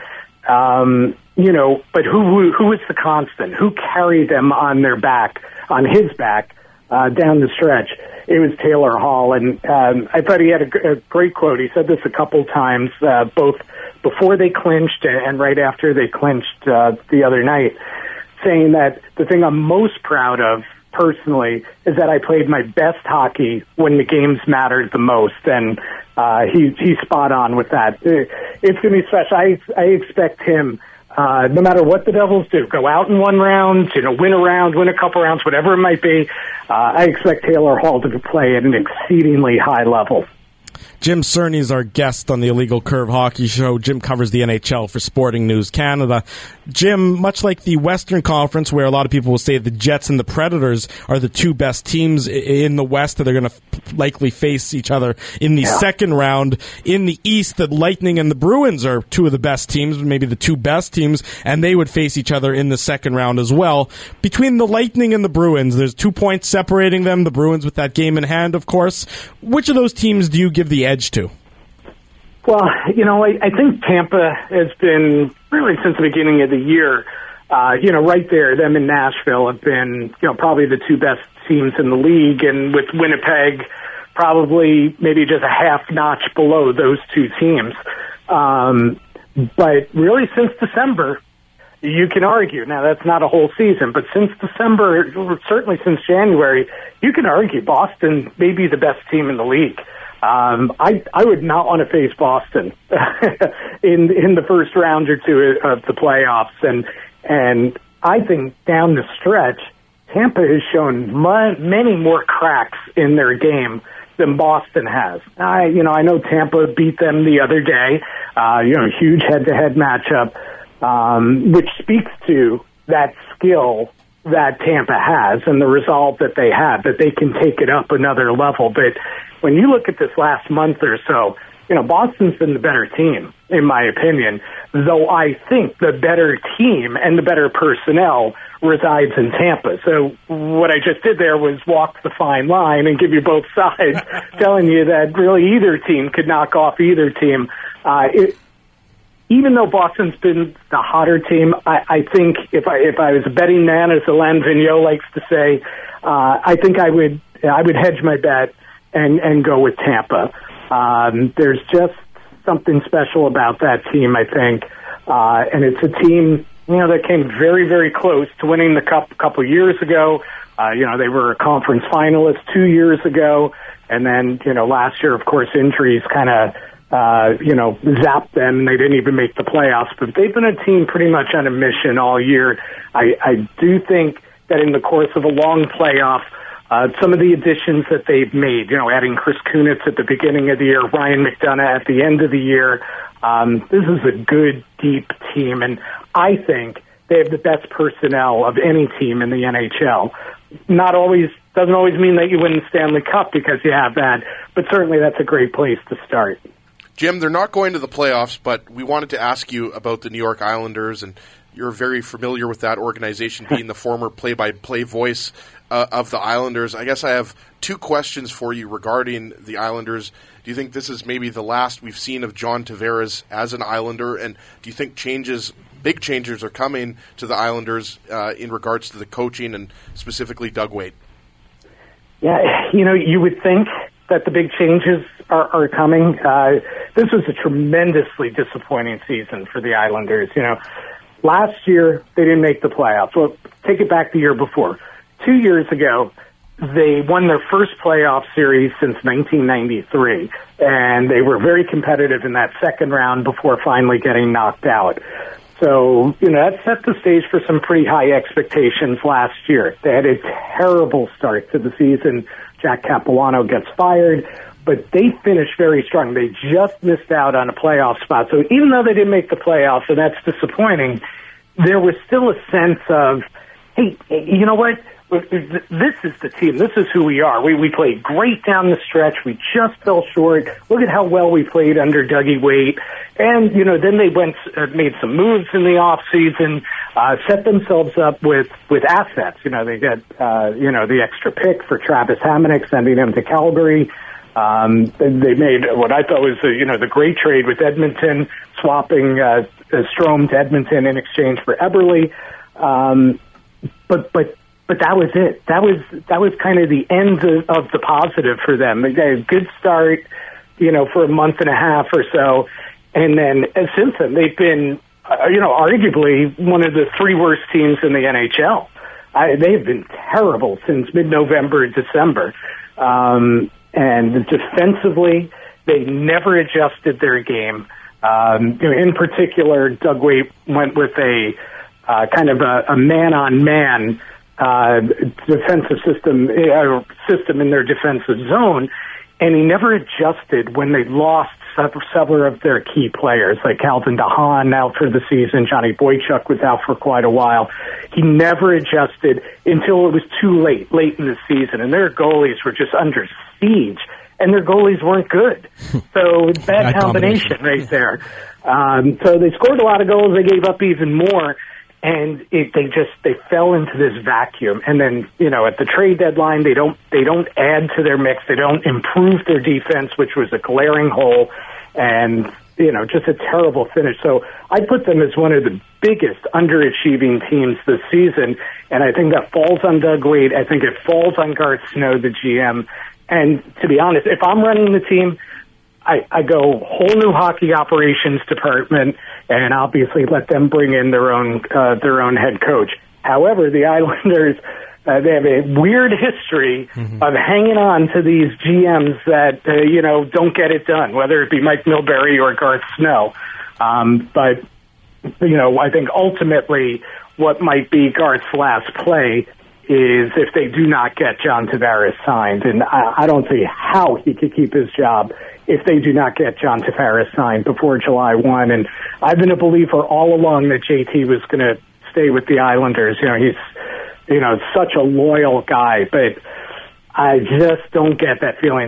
Um, you know, but who who who was the constant? Who carried them on their back, on his back, uh, down the stretch? It was Taylor Hall, and um, I thought he had a, a great quote. He said this a couple times, uh, both before they clinched and right after they clinched uh, the other night, saying that the thing I'm most proud of personally is that I played my best hockey when the games mattered the most, and uh, he, he's spot on with that. It's going to be special. I, I expect him, uh, no matter what the Devils do, go out in one round, you know, win a round, win a couple rounds, whatever it might be. Uh, I expect Taylor Hall to play at an exceedingly high level. Jim Cerny is our guest on the Illegal Curve Hockey Show. Jim covers the N H L for Sporting News Canada. Jim, much like the Western Conference, where a lot of people will say the Jets and the Predators are the two best teams in the West that are going to likely face each other in the yeah. second round. In the East, the Lightning and the Bruins are two of the best teams, maybe the two best teams, and they would face each other in the second round as well. Between the Lightning and the Bruins, there's two points separating them, the Bruins with that game in hand, of course. Which of those teams do you give the edge to? Well, you know, I, I think Tampa has been, really since the beginning of the year, uh, you know, right there, them and Nashville have been, you know, probably the two best teams in the league, and with Winnipeg probably maybe just a half notch below those two teams. Um, but really since December, you can argue, now that's not a whole season, but since December, certainly since January, you can argue Boston may be the best team in the league. Um, I, I would not want to face Boston in in the first round or two of the playoffs, and and I think down the stretch, Tampa has shown mu- many more cracks in their game than Boston has. I you know I know Tampa beat them the other day, uh, you know, huge head-to-head matchup, um, which speaks to that skill that Tampa has and the resolve that they have, that they can take it up another level. But when you look at this last month or so, you know, Boston's been the better team, in my opinion, though I think the better team and the better personnel resides in Tampa. So what I just did there was walk the fine line and give you both sides, telling you that really either team could knock off either team. Uh, it, even though Boston's been the hotter team, I, I think if I if I was a betting man, as Alain Vigneault likes to say, uh, I think I would I would hedge my bet and, and go with Tampa. Um, there's just something special about that team, I think. Uh, and it's a team, you know, that came very, very close to winning the Cup a couple years ago. Uh, you know, they were a conference finalist two years ago. And then, you know, last year, of course, injuries kind of, uh, you know, zapped them. They didn't even make the playoffs. But they've been a team pretty much on a mission all year. I, I do think that in the course of a long playoff, Uh, some of the additions that they've made, you know, adding Chris Kunitz at the beginning of the year, Ryan McDonough at the end of the year, um, this is a good, deep team, and I think they have the best personnel of any team in the N H L. Not always, doesn't always mean that you win the Stanley Cup because you have that, but certainly that's a great place to start. Jim, they're not going to the playoffs, but we wanted to ask you about the New York Islanders, and you're very familiar with that organization, being the former play-by-play voice uh, of the Islanders. I guess I have two questions for you regarding the Islanders. Do you think this is maybe the last we've seen of John Tavares as an Islander, and do you think changes, big changes are coming to the Islanders uh, in regards to the coaching and specifically Doug Weight? Yeah, you know, you would think that the big changes are, are coming. Uh, this was a tremendously disappointing season for the Islanders. You know, last year they didn't make the playoffs. Well, take it back the year before. Two years ago, they won their first playoff series since nineteen ninety-three, and they were very competitive in that second round before finally getting knocked out. So, you know, that set the stage for some pretty high expectations last year. They had a terrible start to the season. Jack Capuano gets fired, but they finished very strong. They just missed out on a playoff spot. So even though they didn't make the playoffs, and that's disappointing, there was still a sense of, hey, you know what? This is the team. This is who we are. We we played great down the stretch. We just fell short. Look at how well we played under Dougie Weight. And, you know, then they went uh, made some moves in the off season, uh, set themselves up with, with assets. You know, they got, uh, you know, the extra pick for Travis Hamonic, sending him to Calgary. Um, they made what I thought was, uh, you know, the great trade with Edmonton, swapping uh, Strome to Edmonton in exchange for Eberle. Um, but, but, But that was it. That was that was kind of the end of, of the positive for them. They got a good start, you know, for a month and a half or so, and then uh, since then they've been, uh, you know, arguably one of the three worst teams in the N H L. I, they've been terrible since mid-November, December, um, and defensively they never adjusted their game. Um, you know, in particular, Doug Weight went with a uh, kind of a, a man-on-man. Uh, defensive system uh, system in their defensive zone, and he never adjusted when they lost several of their key players, like Calvin DeHaan out for the season. Johnny Boychuk was out for quite a while. He never adjusted until it was too late, late in the season, and their goalies were just under siege, and their goalies weren't good. So bad combination right there. Um, so they scored a lot of goals. They gave up even more. And it, they just they fell into this vacuum, and then you know at the trade deadline they don't they don't add to their mix, they don't improve their defense, which was a glaring hole, and you know just a terrible finish. So I put them as one of the biggest underachieving teams this season, and I think that falls on Doug Weight. I think it falls on Garth Snow, the G M. And to be honest, if I'm running the team, I, I go whole new hockey operations department, and obviously let them bring in their own uh, their own head coach. However, the Islanders uh, they have a weird history mm-hmm. of hanging on to these G Ms that uh, you know don't get it done, whether it be Mike Milbury or Garth Snow. Um, but you know, I think ultimately what might be Garth's last play is if they do not get John Tavares signed, and I, I don't see how he could keep his job if they do not get John Tavares signed before July first. And I've been a believer all along that J T was going to stay with the Islanders. You know, he's, you know, such a loyal guy, but I just don't get that feeling that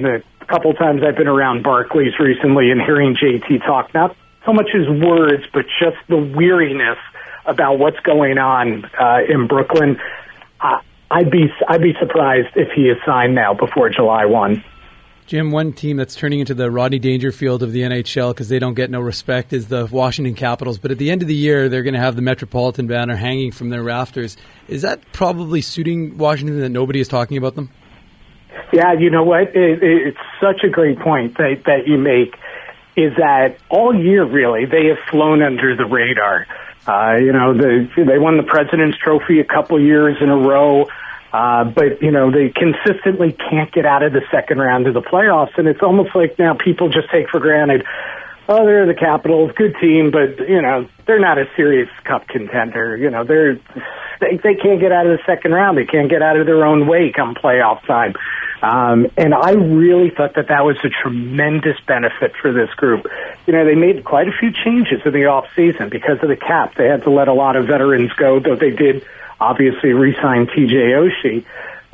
a couple of times I've been around Barclays recently and hearing J T talk, not so much his words, but just the weariness about what's going on uh, in Brooklyn. Uh, I'd be I'd be surprised if he is signed now before July first. Jim, one team that's turning into the Rodney Dangerfield of the N H L because they don't get no respect is the Washington Capitals. But at the end of the year, they're going to have the Metropolitan banner hanging from their rafters. Is that probably suiting Washington that nobody is talking about them? Yeah, you know what? It, it, it's such a great point that, that you make, is that all year, really, they have flown under the radar. Uh, you know, the, they won the President's Trophy a couple years in a row. Uh, but, you know, they consistently can't get out of the second round of the playoffs. And it's almost like now people just take for granted, oh, they're the Capitals, good team, but, you know, they're not a serious cup contender. You know, they're, they, they can't get out of the second round. They can't get out of their own way come playoff time. Um, and I really thought that that was a tremendous benefit for this group. You know, they made quite a few changes in the off season because of the cap. They had to let a lot of veterans go, though they did obviously re-sign T J Oshie.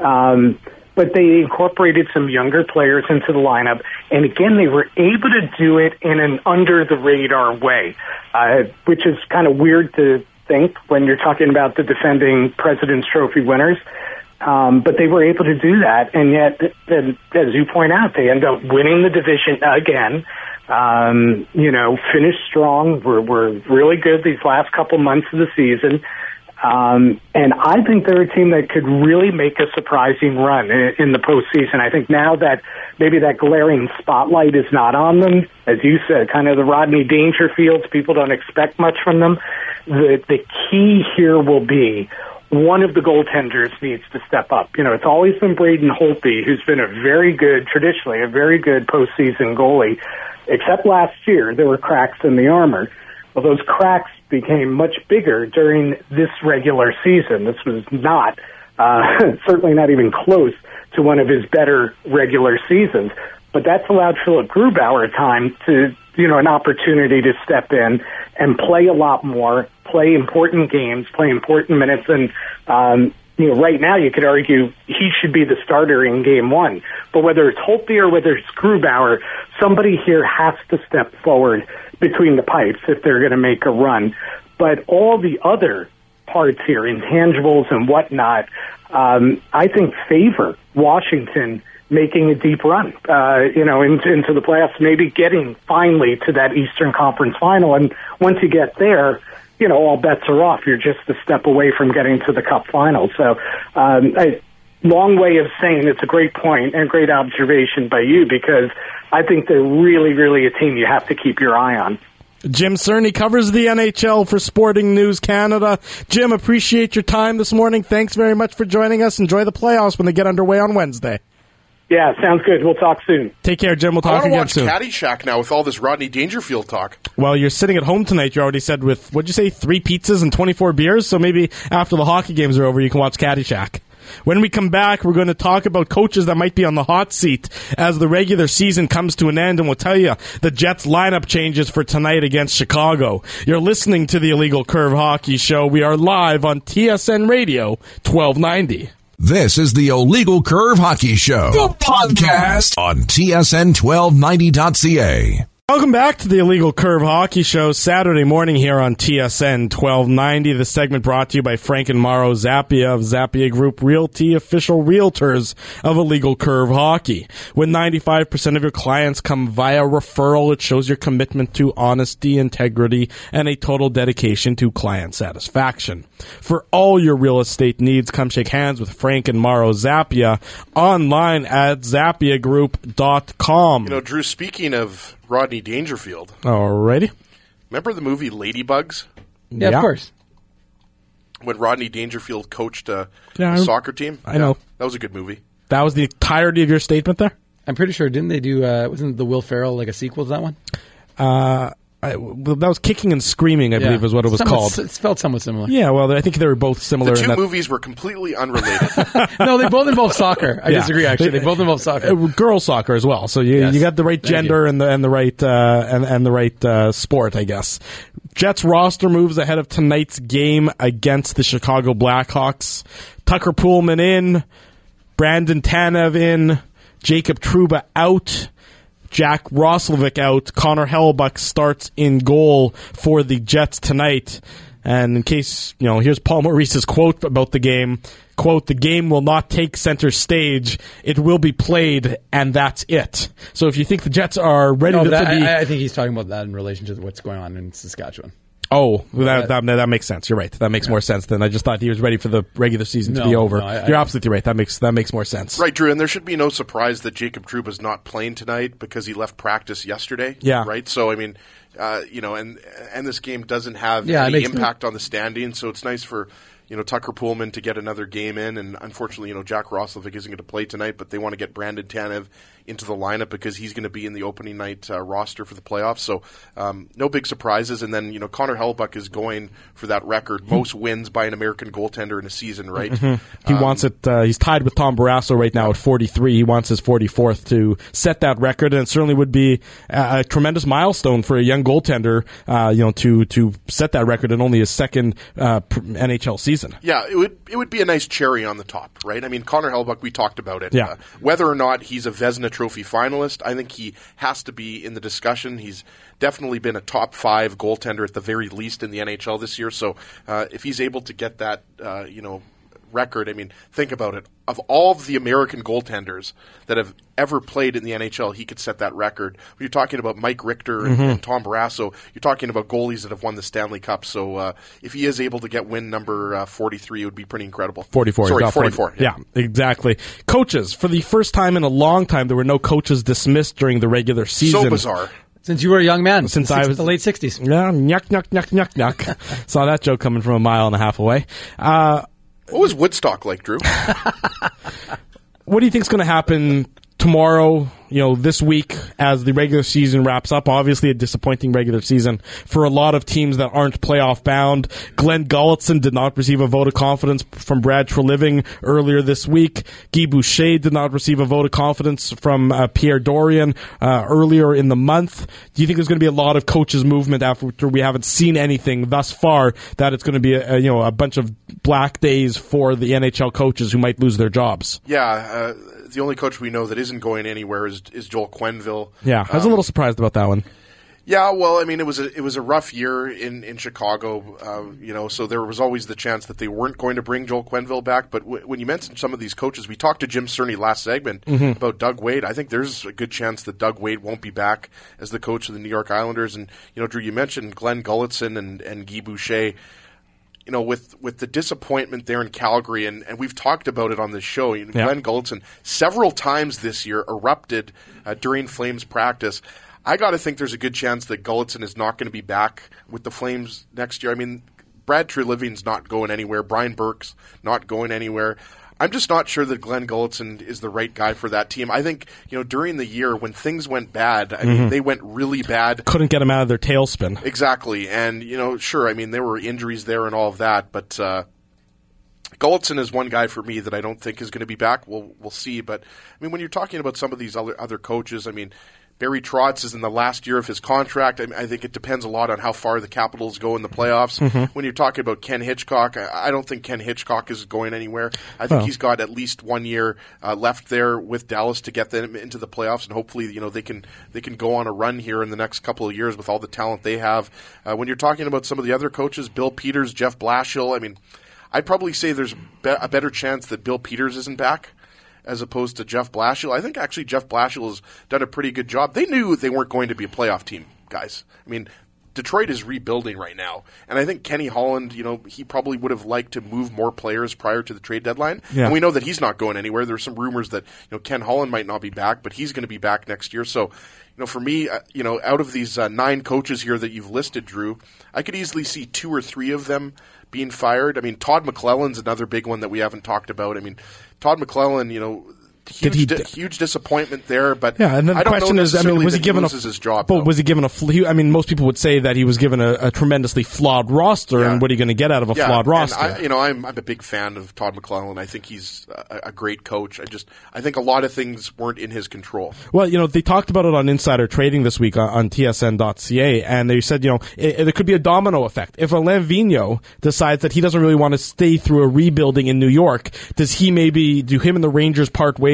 Um, but they incorporated some younger players into the lineup. And again, they were able to do it in an under-the-radar way, uh, which is kind of weird to think when you're talking about the defending President's Trophy winners. Um, but they were able to do that. And yet, as you point out, they end up winning the division again. Um, you know, finished strong. We're, we're really good these last couple months of the season. Um, and I think they're a team that could really make a surprising run in, in the postseason. I think now that maybe that glaring spotlight is not on them, as you said, kind of the Rodney Dangerfields, people don't expect much from them. The, the key here will be one of the goaltenders needs to step up. You know, it's always been Braden Holtby, who's been a very good, traditionally, a very good postseason goalie, except last year there were cracks in the armor. Well, those cracks became much bigger during this regular season. This was not, uh, certainly not even close to one of his better regular seasons. But that's allowed Philip Grubauer time to, you know, an opportunity to step in and play a lot more, play important games, play important minutes. And, um, you know, right now you could argue he should be the starter in game one. But whether it's Holtby or whether it's Grubauer, somebody here has to step forward between the pipes if they're going to make a run. But all the other parts here, intangibles and whatnot, um, I think favor Washington making a deep run, uh, you know, into, into the playoffs, maybe getting finally to that Eastern Conference final. And once you get there, you know, all bets are off. You're just a step away from getting to the Cup final. So, um, a long way of saying it's a great point and great observation by you, because I think they're really, really a team you have to keep your eye on. Jim Cerny covers the N H L for Sporting News Canada. Jim, appreciate your time this morning. Thanks very much for joining us. Enjoy the playoffs when they get underway on Wednesday. Yeah, sounds good. We'll talk soon. Take care, Jim. We'll talk again soon. I want to watch Caddyshack now with all this Rodney Dangerfield talk. Well, you're sitting at home tonight, you already said, with, what'd you say, three pizzas and twenty-four beers? So maybe after the hockey games are over, you can watch Caddyshack. When we come back, we're going to talk about coaches that might be on the hot seat as the regular season comes to an end, and we'll tell you the Jets lineup changes for tonight against Chicago. You're listening to the Illegal Curve Hockey Show. We are live on T S N Radio twelve ninety. This is the Illegal Curve Hockey Show, the podcast on T S N twelve ninety dot C A. Welcome back to the Illegal Curve Hockey Show, Saturday morning here on T S N twelve ninety. The segment brought to you by Frank and Mauro Zappia of Zappia Group Realty, official realtors of Illegal Curve Hockey. When ninety-five percent of your clients come via referral, it shows your commitment to honesty, integrity, and a total dedication to client satisfaction. For all your real estate needs, come shake hands with Frank and Mauro Zappia online at zappia group dot com. You know, Drew, speaking of Rodney Dangerfield. Alrighty. Remember the movie Ladybugs? Yeah, Yeah. of course. When Rodney Dangerfield coached a, Yeah, a I- soccer team? I know. That was a good movie. That was the entirety of your statement there? I'm pretty sure, didn't they do, uh, wasn't the Will Ferrell like a sequel to that one? Uh, I, well, that was Kicking and Screaming, I believe is what it was Somewhat called. s- It felt somewhat similar. Yeah, well, I think they were both similar. The in two that, movies were completely unrelated. No, they both involve soccer. I Yeah. disagree, actually. They both involve soccer. uh, girl soccer as well. So you Yes. you got the right Thank gender and the and the right uh, and and the right uh, sport, I guess. Jets roster moves ahead of tonight's game against the Chicago Blackhawks. Tucker Poolman in, Brandon Tanev in, Jacob Trouba out, Jack Roslovic out, Connor Hellebuyck starts in goal for the Jets tonight. And in case, you know, here's Paul Maurice's quote about the game. Quote, "The game will not take center stage. It will be played, and that's it." So if you think the Jets are ready no, to... that, be, I, I think he's talking about that in relation to what's going on in Saskatchewan. Oh, that, that that makes sense. You're right. That makes yeah. more sense than I just thought he was ready for the regular season no, to be over. No, I, You're I, absolutely right. That makes that makes more sense. Right, Drew, and there should be no surprise that Jacob Trouba's not playing tonight because he left practice yesterday. Yeah. Right? So, I mean, uh, you know, and and this game doesn't have yeah, any makes, impact on the standing, so it's nice for, you know, Tucker Poolman to get another game in, and unfortunately, you know, Jack Roslovic isn't going to play tonight, but they want to get Brandon Tanev into the lineup because he's going to be in the opening night uh, roster for the playoffs. So um, no big surprises. And then, you know, Connor Hellebuyck is going for that record, most wins by an American goaltender in a season, right? Mm-hmm. He um, wants it. Uh, he's tied with Tom Barrasso right now at forty-three. He wants his forty-fourth to set that record, and it certainly would be a, a tremendous milestone for a young goaltender, uh, you know, to to set that record in only his second uh, N H L season. Yeah, it would it would be a nice cherry on the top, right? I mean, Connor Hellebuyck, we talked about it. Yeah. Uh, whether or not he's a Vezina Trophy finalist, I think he has to be in the discussion. He's definitely been a top five goaltender at the very least in the N H L this year. So uh, if he's able to get that, uh, you know, record, I mean, think about it. Of all of the American goaltenders that have ever played in the N H L, he could set that record. When you're talking about Mike Richter and, mm-hmm. and Tom Barrasso, you're talking about goalies that have won the Stanley Cup. So uh, if he is able to get win number uh, forty-three, it would be pretty incredible. forty-four. Sorry, forty-four. Yeah. yeah, exactly. Coaches. For the first time in a long time, there were no coaches dismissed during the regular season. So bizarre. Since you were a young man. Since I was the late sixties. Yeah, nyuk, nyuk, nyuk, nyuk, nyuk. Saw that joke coming from a mile and a half away. Uh, what was Woodstock like, Drew? What do you think is going to happen tomorrow, you know, this week as the regular season wraps up? Obviously a disappointing regular season for a lot of teams that aren't playoff bound. Glenn Gulutzan did not receive a vote of confidence from Brad Treliving earlier this week. Guy Boucher did not receive a vote of confidence from uh, Pierre Dorian uh, earlier in the month. Do you think there's going to be a lot of coaches movement after we haven't seen anything thus far, that it's going to be a, a, you know, a bunch of black days for the N H L coaches who might lose their jobs? Yeah, uh, the only coach we know that isn't going anywhere is, is Joel Quenneville. Yeah, I was um, a little surprised about that one. Yeah, well, I mean, it was a it was a rough year in in Chicago, uh, you know. So there was always the chance that they weren't going to bring Joel Quenneville back. But w- when you mentioned some of these coaches, we talked to Jim Cerny last segment mm-hmm. about Doug Wade. I think there's a good chance that Doug Wade won't be back as the coach of the New York Islanders. And you know, Drew, you mentioned Glenn Gulutzan and and Guy Boucher. You know, with, with the disappointment there in Calgary, and, and we've talked about it on this show, you know, yeah. Glenn Gulutzan several times this year erupted uh, during Flames practice. I got to think there's a good chance that Gulutzan is not going to be back with the Flames next year. I mean, Brad Treliving's not going anywhere. Brian Burke's not going anywhere. I'm just not sure that Glenn Gulutzan is the right guy for that team. I think, you know, during the year when things went bad, I mm-hmm. mean, they went really bad. Couldn't get them out of their tailspin. Exactly. And, you know, sure, I mean, there were injuries there and all of that, but uh, Gulutzan is one guy for me that I don't think is going to be back. We'll we'll see. But, I mean, when you're talking about some of these other, other coaches, I mean, Barry Trotz is in the last year of his contract. I, mean, I think it depends a lot on how far the Capitals go in the playoffs. Mm-hmm. When you're talking about Ken Hitchcock, I, I don't think Ken Hitchcock is going anywhere. I think oh. he's got at least one year uh, left there with Dallas to get them into the playoffs, and hopefully, you know, they can they can go on a run here in the next couple of years with all the talent they have. Uh, when you're talking about some of the other coaches, Bill Peters, Jeff Blashill, I mean, I'd probably say there's be- a better chance that Bill Peters isn't back as opposed to Jeff Blashill. I think actually Jeff Blashill has done a pretty good job. They knew they weren't going to be a playoff team, guys. I mean, Detroit is rebuilding right now. And I think Kenny Holland, you know, he probably would have liked to move more players prior to the trade deadline. Yeah. And we know that he's not going anywhere. There's some rumors that, you know, Ken Holland might not be back, but he's going to be back next year. So, you know, for me, uh, you know, out of these uh, nine coaches here that you've listed, Drew, I could easily see two or three of them being fired. I mean, Todd McClellan's another big one that we haven't talked about. I mean, Todd McClellan, you know, Huge, Did he, di- huge disappointment there, but yeah. And then the I don't question know is, I mean, was he given a his job? But though. was he given a? Fl- I mean, most people would say that he was given a, a tremendously flawed roster, yeah. and what are you going to get out of a yeah. flawed and roster? I, you know, I'm, I'm a big fan of Todd McClellan. I think he's a, a great coach. I just, I think a lot of things weren't in his control. Well, you know, they talked about it on Insider Trading this week on, on T S N dot C A, and they said, you know, it, it could be a domino effect. If Alain Vigneault decides that he doesn't really want to stay through a rebuilding in New York, does he maybe do him and the Rangers part ways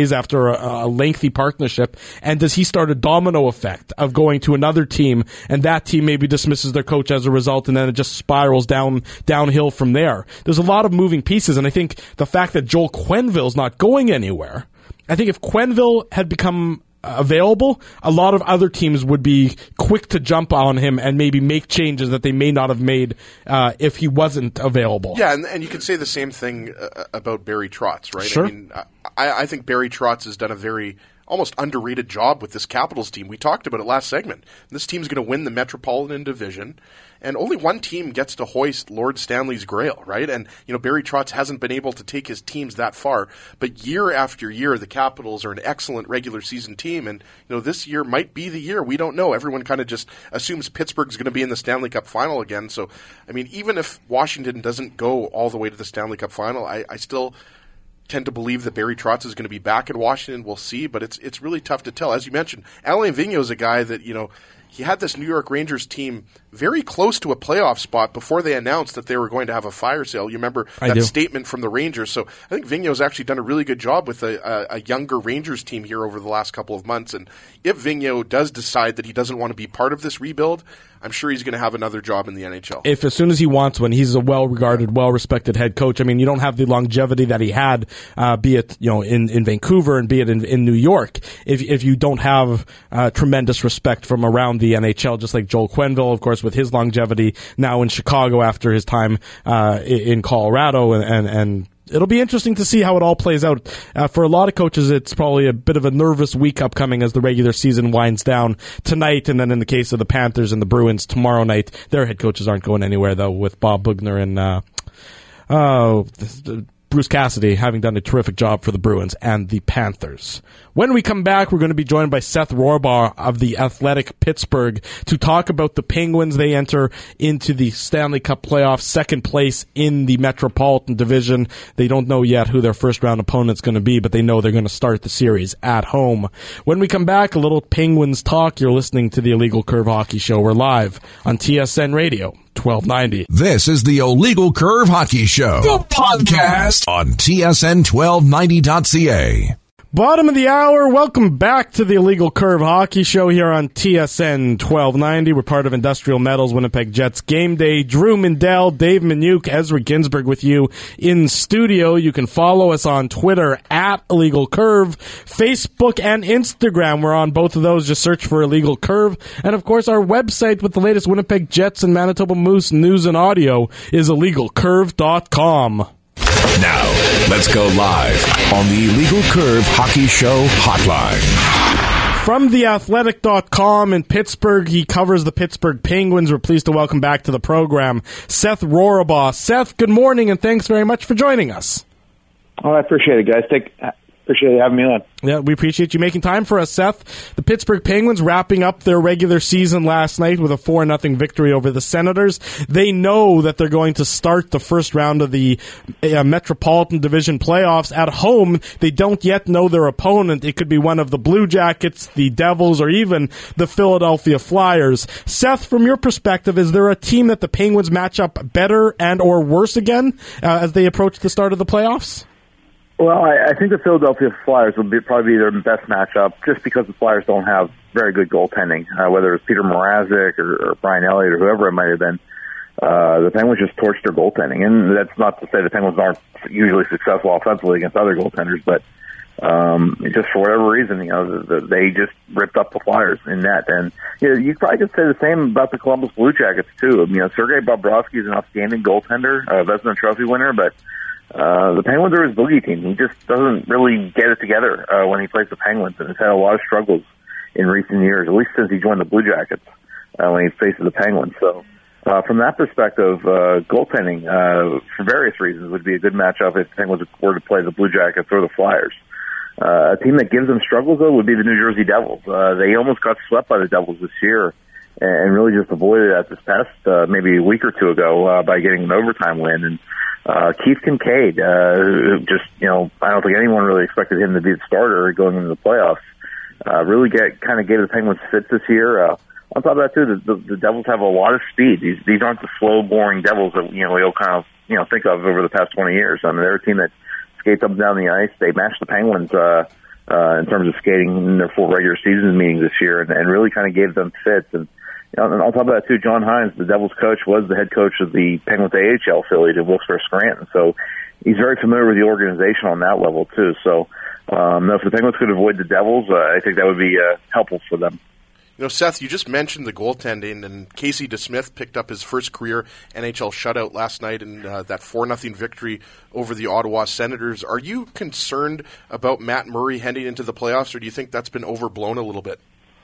Rays after a, a lengthy partnership? And does he start a domino effect of going to another team, and that team maybe dismisses their coach as a result, and then it just spirals down downhill from there? There's a lot of moving pieces, and I think the fact that Joel Quenneville's not going anywhere, I think if Quenneville had become available, a lot of other teams would be quick to jump on him and maybe make changes that they may not have made uh, if he wasn't available. Yeah, and, and you could say the same thing uh, about Barry Trotz, right? Sure. I mean, I, I think Barry Trotz has done a very almost underrated job with this Capitals team. We talked about it last segment. This team's going to win the Metropolitan Division, and only one team gets to hoist Lord Stanley's Grail, right? And, you know, Barry Trotz hasn't been able to take his teams that far, but year after year, the Capitals are an excellent regular season team, and, you know, this year might be the year. We don't know. Everyone kind of just assumes Pittsburgh's going to be in the Stanley Cup final again. So, I mean, even if Washington doesn't go all the way to the Stanley Cup final, I, I still tend to believe that Barry Trotz is going to be back in Washington. We'll see, but it's it's really tough to tell. As you mentioned, Alain Vigneault is a guy that, you know, he had this New York Rangers team very close to a playoff spot before they announced that they were going to have a fire sale. You remember I that do. statement from the Rangers. So I think Vigneault's actually done a really good job with a, a, a younger Rangers team here over the last couple of months. And if Vigneault does decide that he doesn't want to be part of this rebuild, I'm sure he's going to have another job in the N H L. If as soon as he wants one, he's a well-regarded, well-respected head coach. I mean, you don't have the longevity that he had, uh, be it you know in, in Vancouver and be it in, in New York, if if you don't have uh, tremendous respect from around the N H L, just like Joel Quenneville, of course, with his longevity now in Chicago after his time uh, in Colorado, and and, and it'll be interesting to see how it all plays out. Uh, for a lot of coaches, it's probably a bit of a nervous week upcoming as the regular season winds down tonight, and then in the case of the Panthers and the Bruins tomorrow night, their head coaches aren't going anywhere, though, with Bob Bugner and uh, oh, Bruce Cassidy having done a terrific job for the Bruins and the Panthers. When we come back, we're going to be joined by Seth Rohrbaugh of the Athletic Pittsburgh to talk about the Penguins. They enter into the Stanley Cup playoffs, second place in the Metropolitan Division. They don't know yet who their first-round opponent's going to be, but they know they're going to start the series at home. When we come back, a little Penguins talk. You're listening to the Illegal Curve Hockey Show. We're live on T S N Radio, twelve ninety. This is the Illegal Curve Hockey Show, the podcast on T S N twelve ninety dot C A. Bottom of the hour, welcome back to the Illegal Curve Hockey Show here on T S N twelve ninety. We're part of Industrial Metals, Winnipeg Jets Game Day. Drew Mindell, Dave Minuk, Ezra Ginsburg with you in studio. You can follow us on Twitter at Illegal Curve, Facebook and Instagram. We're on both of those. Just search for Illegal Curve. And of course, our website with the latest Winnipeg Jets and Manitoba Moose news and audio is illegal curve dot com. Now, let's go live on the Illegal Curve Hockey Show hotline. From the athletic dot com in Pittsburgh, he covers the Pittsburgh Penguins. We're pleased to welcome back to the program Seth Rohrbaugh. Seth, good morning, and thanks very much for joining us. Oh, I appreciate it, guys. Take, appreciate you having me on. Yeah, we appreciate you making time for us, Seth. The Pittsburgh Penguins wrapping up their regular season last night with a four nothing victory over the Senators. They know that they're going to start the first round of the uh, Metropolitan Division playoffs at home. They don't yet know their opponent. It could be one of the Blue Jackets, the Devils, or even the Philadelphia Flyers. Seth, from your perspective, is there a team that the Penguins match up better and or worse again uh, as they approach the start of the playoffs? Well, I, I think the Philadelphia Flyers will be, probably be their best matchup just because the Flyers don't have very good goaltending, uh, whether it's Peter Mrazek or, or Brian Elliott or whoever it might have been. Uh, the Penguins just torched their goaltending. And that's not to say the Penguins aren't usually successful offensively against other goaltenders, but um, just for whatever reason, you know, the, the, they just ripped up the Flyers in net. And you know, you probably could say the same about the Columbus Blue Jackets, too. You know, Sergei Bobrovsky is an outstanding goaltender, a Vezina Trophy winner, but Uh, the Penguins are his boogie team. He just doesn't really get it together uh, when he plays the Penguins, and has had a lot of struggles in recent years, at least since he joined the Blue Jackets uh, when he faces the Penguins. So uh, from that perspective, uh, goaltending, uh, for various reasons, would be a good matchup if the Penguins were to play the Blue Jackets or the Flyers. Uh, a team that gives them struggles, though, would be the New Jersey Devils. Uh, they almost got swept by the Devils this year and really just avoided that this past uh, maybe a week or two ago uh, by getting an overtime win. And Uh, Keith Kincaid, uh, just, you know, I don't think anyone really expected him to be the starter going into the playoffs. Uh, really get, kind of gave the Penguins fits this year. Uh, on top of that, too, the, the, the Devils have a lot of speed. These, these aren't the slow, boring Devils that, you know, we all kind of, you know, think of over the past twenty years. I mean, they're a team that skates up and down the ice. They match the Penguins, uh, uh, in terms of skating in their full regular season meetings this year, and, and really kind of gave them fits. And, you know, and on top of that too, John Hines, the Devils coach, was the head coach of the Penguins A H L affiliate of Wilkes-Barre Scranton, so he's very familiar with the organization on that level too. So um, if the Penguins could avoid the Devils, uh, I think that would be uh, helpful for them. You know, Seth, you just mentioned the goaltending, and Casey DeSmith picked up his first career N H L shutout last night in uh, that four nothing victory over the Ottawa Senators. Are you concerned about Matt Murray heading into the playoffs, or do you think that's been overblown a little bit?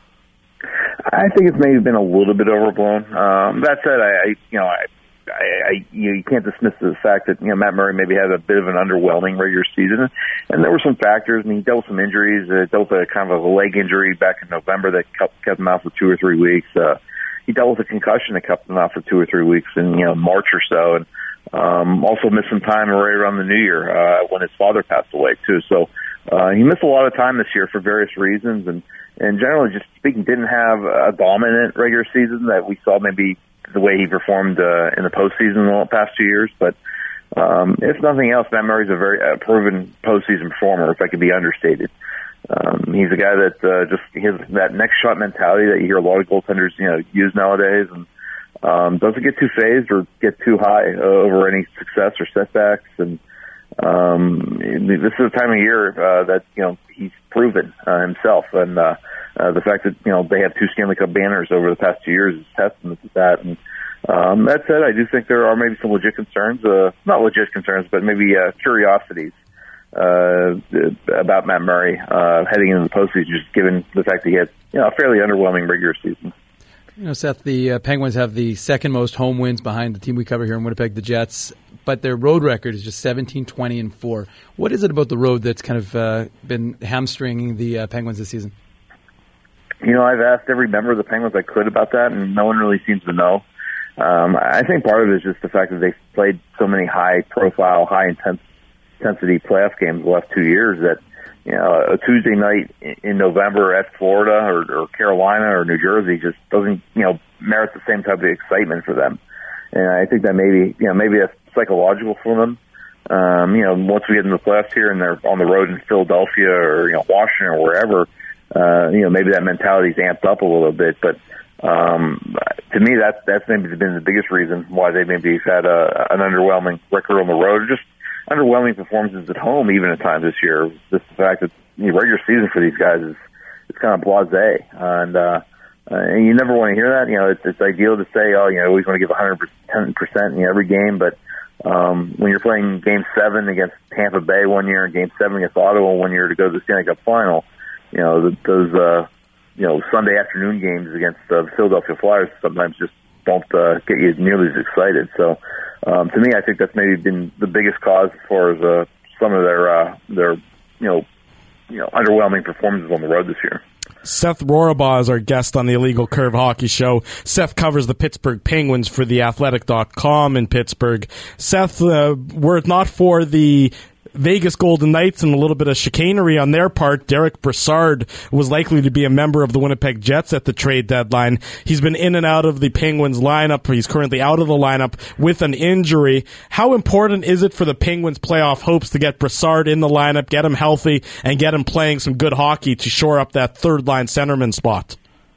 I think it's maybe been a little bit overblown. Um, that said, I, I you know, I, I, I you, know, you can't dismiss the fact that, you know, Matt Murray maybe had a bit of an underwhelming regular season, and there were some factors. I mean, he dealt with some injuries. Uh, dealt with a kind of a leg injury back in November that kept, kept him out for two or three weeks. Uh, he dealt with a concussion that kept him out for two or three weeks in, you know, March or so, and um, also missed some time right around the New Year uh, when his father passed away too. So uh, he missed a lot of time this year for various reasons, and and generally, just speaking, didn't have a dominant regular season that we saw maybe the way he performed uh, in the postseason in the past two years. But um, if nothing else, Matt Murray's a very uh, proven postseason performer, if that could be understated. Um, he's a guy that uh, just has that next shot mentality that you hear a lot of goaltenders, you know, use nowadays, and um, doesn't get too phased or get too high uh, over any success or setbacks. And um, this is the time of year uh, that, you know, he's proven uh, himself, and uh, uh, the fact that, you know, they have two Stanley Cup banners over the past two years is testament to that. And um, that said, I do think there are maybe some legit concerns, uh, not legit concerns, but maybe uh, curiosities uh, about Matt Murray uh, heading into the postseason, just given the fact that he had, you know, a fairly underwhelming regular season. You know, Seth, the uh, Penguins have the second most home wins behind the team we cover here in Winnipeg, the Jets, but their road record is just seventeen, twenty, and four. What is it about the road that's kind of uh, been hamstringing the uh, Penguins this season? You know, I've asked every member of the Penguins I could about that, and no one really seems to know. Um, I think part of it is just the fact that they've played so many high-profile, high-intensity playoff games the last two years that, you know, a Tuesday night in November at Florida or, or Carolina or New Jersey just doesn't, you know, merit the same type of excitement for them. And I think that maybe, you know, maybe that's psychological for them. Um, you know, once we get into the playoffs here and they're on the road in Philadelphia or, you know, Washington or wherever, uh, you know, maybe that mentality's amped up a little bit. But um, to me, that's that's maybe been the biggest reason why they maybe had a, an underwhelming record on the road, or just underwhelming performances at home, even at times this year. Just the fact that the regular season for these guys is it's kind of blasé, and uh, uh, and you never want to hear that. You know, it's, it's ideal to say, oh, you know, we want to give one hundred ten percent in every game, but um, when you're playing Game Seven against Tampa Bay one year and Game Seven against Ottawa one year to go to the Stanley Cup Final, you know, the, those uh, you know Sunday afternoon games against the uh, Philadelphia Flyers sometimes just don't uh, get you nearly as excited. So. Um, to me, I think that's maybe been the biggest cause as far as uh, some of their uh, their you know you know underwhelming performances on the road this year. Seth Rorabaugh is our guest on the Illegal Curve Hockey Show. Seth covers the Pittsburgh Penguins for the athletic dot com in Pittsburgh. Seth, uh, were it not for the Vegas Golden Knights and a little bit of chicanery on their part, Derek Brassard was likely to be a member of the Winnipeg Jets at the trade deadline. He's been in and out of the Penguins lineup. He's currently out of the lineup with an injury. How important is it for the Penguins' playoff hopes to get Brassard in the lineup, get him healthy, and get him playing some good hockey to shore up that third-line centerman spot?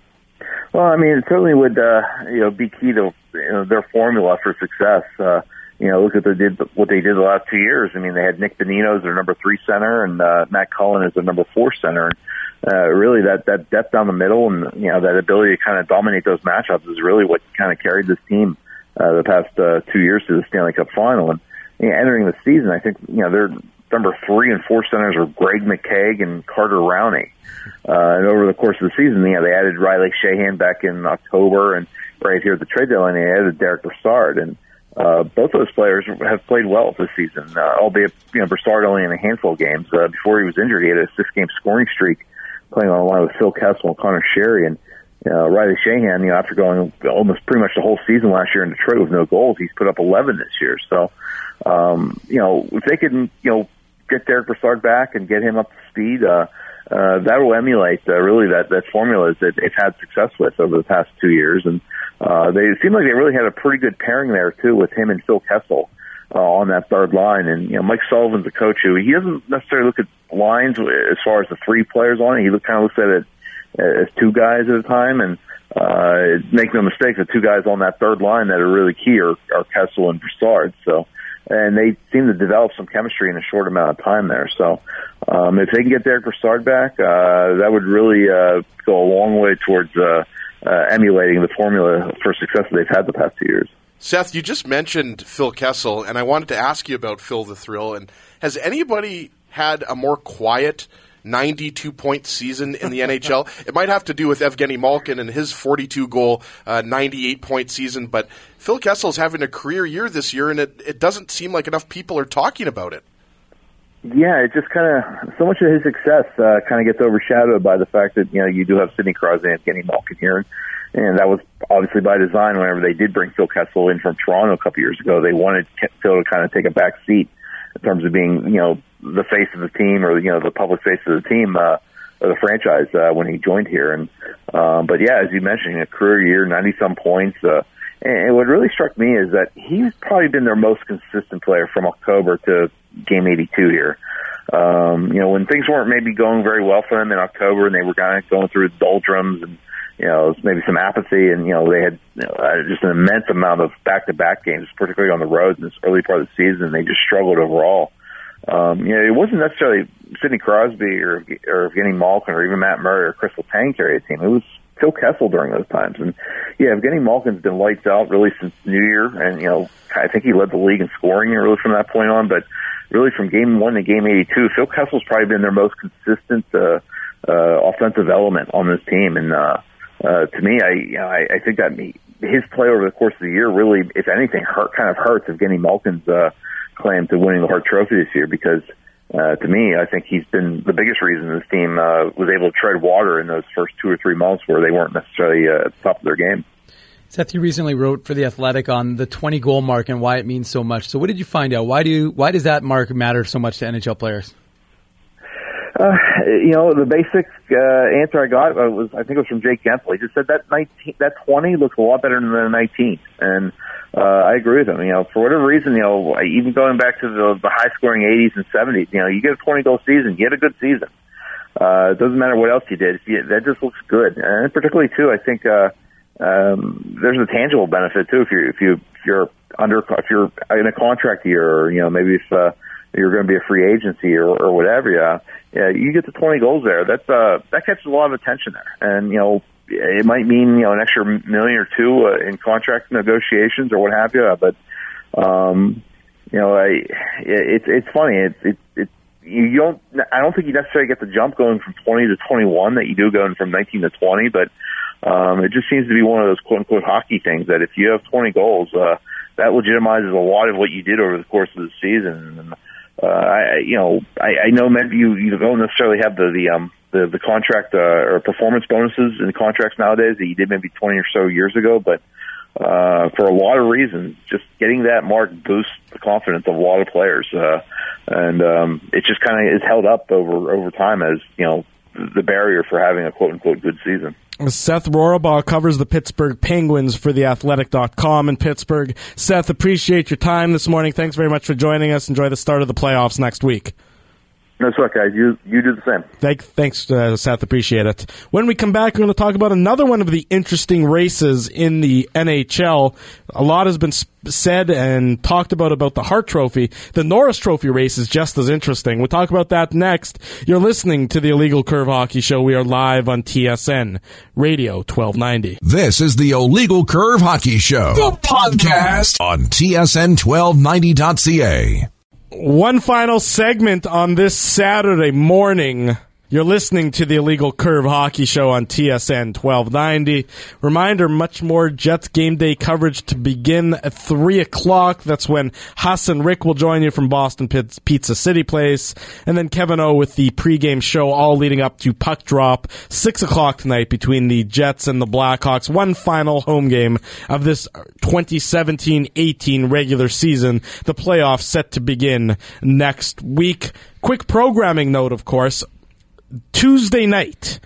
Well, I mean, it certainly would uh, you know, be key to you know, their formula for success. Uh, You know, look at the, did, what they did the last two years. I mean, they had Nick Bonino as their number three center and uh, Matt Cullen as their number four center. Uh, really, that, that depth down the middle and, you know, that ability to kind of dominate those matchups is really what kind of carried this team uh, the past uh, two years to the Stanley Cup Final. And you know, entering the season, I think, you know, their number three and four centers are Greg McKegg and Carter Rowney. Uh, and over the course of the season, you know, they added Riley Shahan back in October, and right here at the trade deadline, they added Derek Brassard. And Uh, both those players have played well this season, uh, albeit, you know, Brassard only in a handful of games. Uh, before he was injured, he had a six-game scoring streak playing on the line with Phil Kessel and Connor Sherry. And uh, Riley Shahan, you know, after going almost pretty much the whole season last year in Detroit with no goals, he's put up eleven this year. So, um, you know, if they can, you know, get Derek Brassard back and get him up to speed, uh, uh, that will emulate uh, really that, that formula that they've had success with over the past two years. And Uh, they it seemed like they really had a pretty good pairing there, too, with him and Phil Kessel. uh, on that third line. And, you know, Mike Sullivan's a coach who he doesn't necessarily look at lines as far as the three players on it. He look, kind of looks at it as two guys at a time. And uh, make no mistake, the two guys on that third line that are really key are, are Kessel and Brassard. So, and they seem to develop some chemistry in a short amount of time there. So um, if they can get Derek Brassard back, uh, that would really uh, go a long way towards uh, uh, emulating the formula for success that they've had the past two years. Seth, you just mentioned Phil Kessel, and I wanted to ask you about Phil the Thrill. And has anybody had a more quiet ninety-two point season in the N H L? It might have to do with Evgeny Malkin and his forty-two goal, uh, ninety-eight point season, but Phil Kessel's having a career year this year, and it, it doesn't seem like enough people are talking about it. Yeah, it just kind of, so much of his success uh, kind of gets overshadowed by the fact that, you know, you do have Sidney Crosby and Evgeny Malkin here, and that was obviously by design. Whenever they did bring Phil Kessel in from Toronto a couple years ago, they wanted Phil to kind of take a back seat in terms of being, you know, the face of the team, or, you know, the public face of the team, uh, or the franchise, uh, when he joined here. And, um, but yeah, as you mentioned, a career year, ninety some points. Uh, and what really struck me is that he's probably been their most consistent player from October to game eighty-two here. Um, you know, when things weren't maybe going very well for them in October and they were kind of going through doldrums and, you know, maybe some apathy, and, you know, they had, you know, just an immense amount of back-to-back games, particularly on the road in this early part of the season. They just struggled overall. Um, you know, it wasn't necessarily Sidney Crosby or, or Evgeny Malkin or even Matt Murray or Chris Letang carry a team. It was Phil Kessel during those times. And, yeah, Evgeny Malkin's been lights out really since New Year. And, you know, I think he led the league in scoring really from that point on. But really from game one to game eighty-two, Phil Kessel's probably been their most consistent uh, uh, offensive element on this team. And uh, uh, to me, I, you know, I, I think that his play over the course of the year really, if anything, hurt, kind of hurts Evgeny Malkin's uh, claim to winning the Hart Trophy this year, because uh, to me, I think he's been the biggest reason this team uh, was able to tread water in those first two or three months where they weren't necessarily uh, at the top of their game. Seth, you recently wrote for The Athletic on the twenty-goal mark and why it means so much. So what did you find out? Why do you, why does that mark matter so much to N H L players? Uh, you know, the basic uh, answer I got was, I think it was from Jake Gensel. He just said that nineteen, that twenty looks a lot better than the nineteen. And uh, I agree with him. You know, for whatever reason, you know, even going back to the, the high-scoring eighties and seventies, you know, you get a twenty-goal season, you get a good season. Uh, it doesn't matter what else you did. You, that just looks good. And particularly, too, I think uh, um, there's a tangible benefit, too, if you're, if, you, if you're under, if you're in a contract year, or, you know, maybe if uh, you're going to be a free agency or, or whatever, yeah, yeah, you get the twenty goals there. That's, uh, that catches a lot of attention there. And, you know, it might mean, you know, an extra million or two uh, in contract negotiations or what have you. But, um, you know, I, it's, it's funny. It's, it, it, you don't, I don't think you necessarily get the jump going from twenty to twenty-one that you do going from nineteen to twenty, but, um, it just seems to be one of those quote unquote hockey things that if you have twenty goals, uh, that legitimizes a lot of what you did over the course of the season. And, uh, I, you know, I, I know maybe you, you don't necessarily have the, the, um, the, the contract, uh, or performance bonuses in contracts nowadays that you did maybe twenty or so years ago, but, uh, for a lot of reasons, just getting that mark boosts the confidence of a lot of players. Uh, and, um, it just kind of is held up over, over time as, you know, the barrier for having a quote unquote good season. Seth Rorabaugh covers the Pittsburgh Penguins for the athletic dot com in Pittsburgh. Seth, appreciate your time this morning. Thanks very much for joining us. Enjoy the start of the playoffs next week. No sweat, guys. You you do the same. Thank, thanks, uh, Seth. Appreciate it. When we come back, we're going to talk about another one of the interesting races in the N H L. A lot has been said and talked about about the Hart Trophy. The Norris Trophy race is just as interesting. We'll talk about that next. You're listening to the Illegal Curve Hockey Show. We are live on T S N Radio twelve ninety. This is the Illegal Curve Hockey Show, the podcast on T S N twelve ninety dot C A. One final segment on this Saturday morning. You're listening to the Illegal Curve Hockey Show on T S N twelve ninety. Reminder, much more Jets game day coverage to begin at three o'clock. That's when Huss and Rick will join you from Boston Pizza City Place. And then Kevin O with the pregame show, all leading up to puck drop, six o'clock tonight between the Jets and the Blackhawks. One final home game of this twenty seventeen eighteen regular season. The playoffs set to begin next week. Quick programming note, of course. Tuesday night,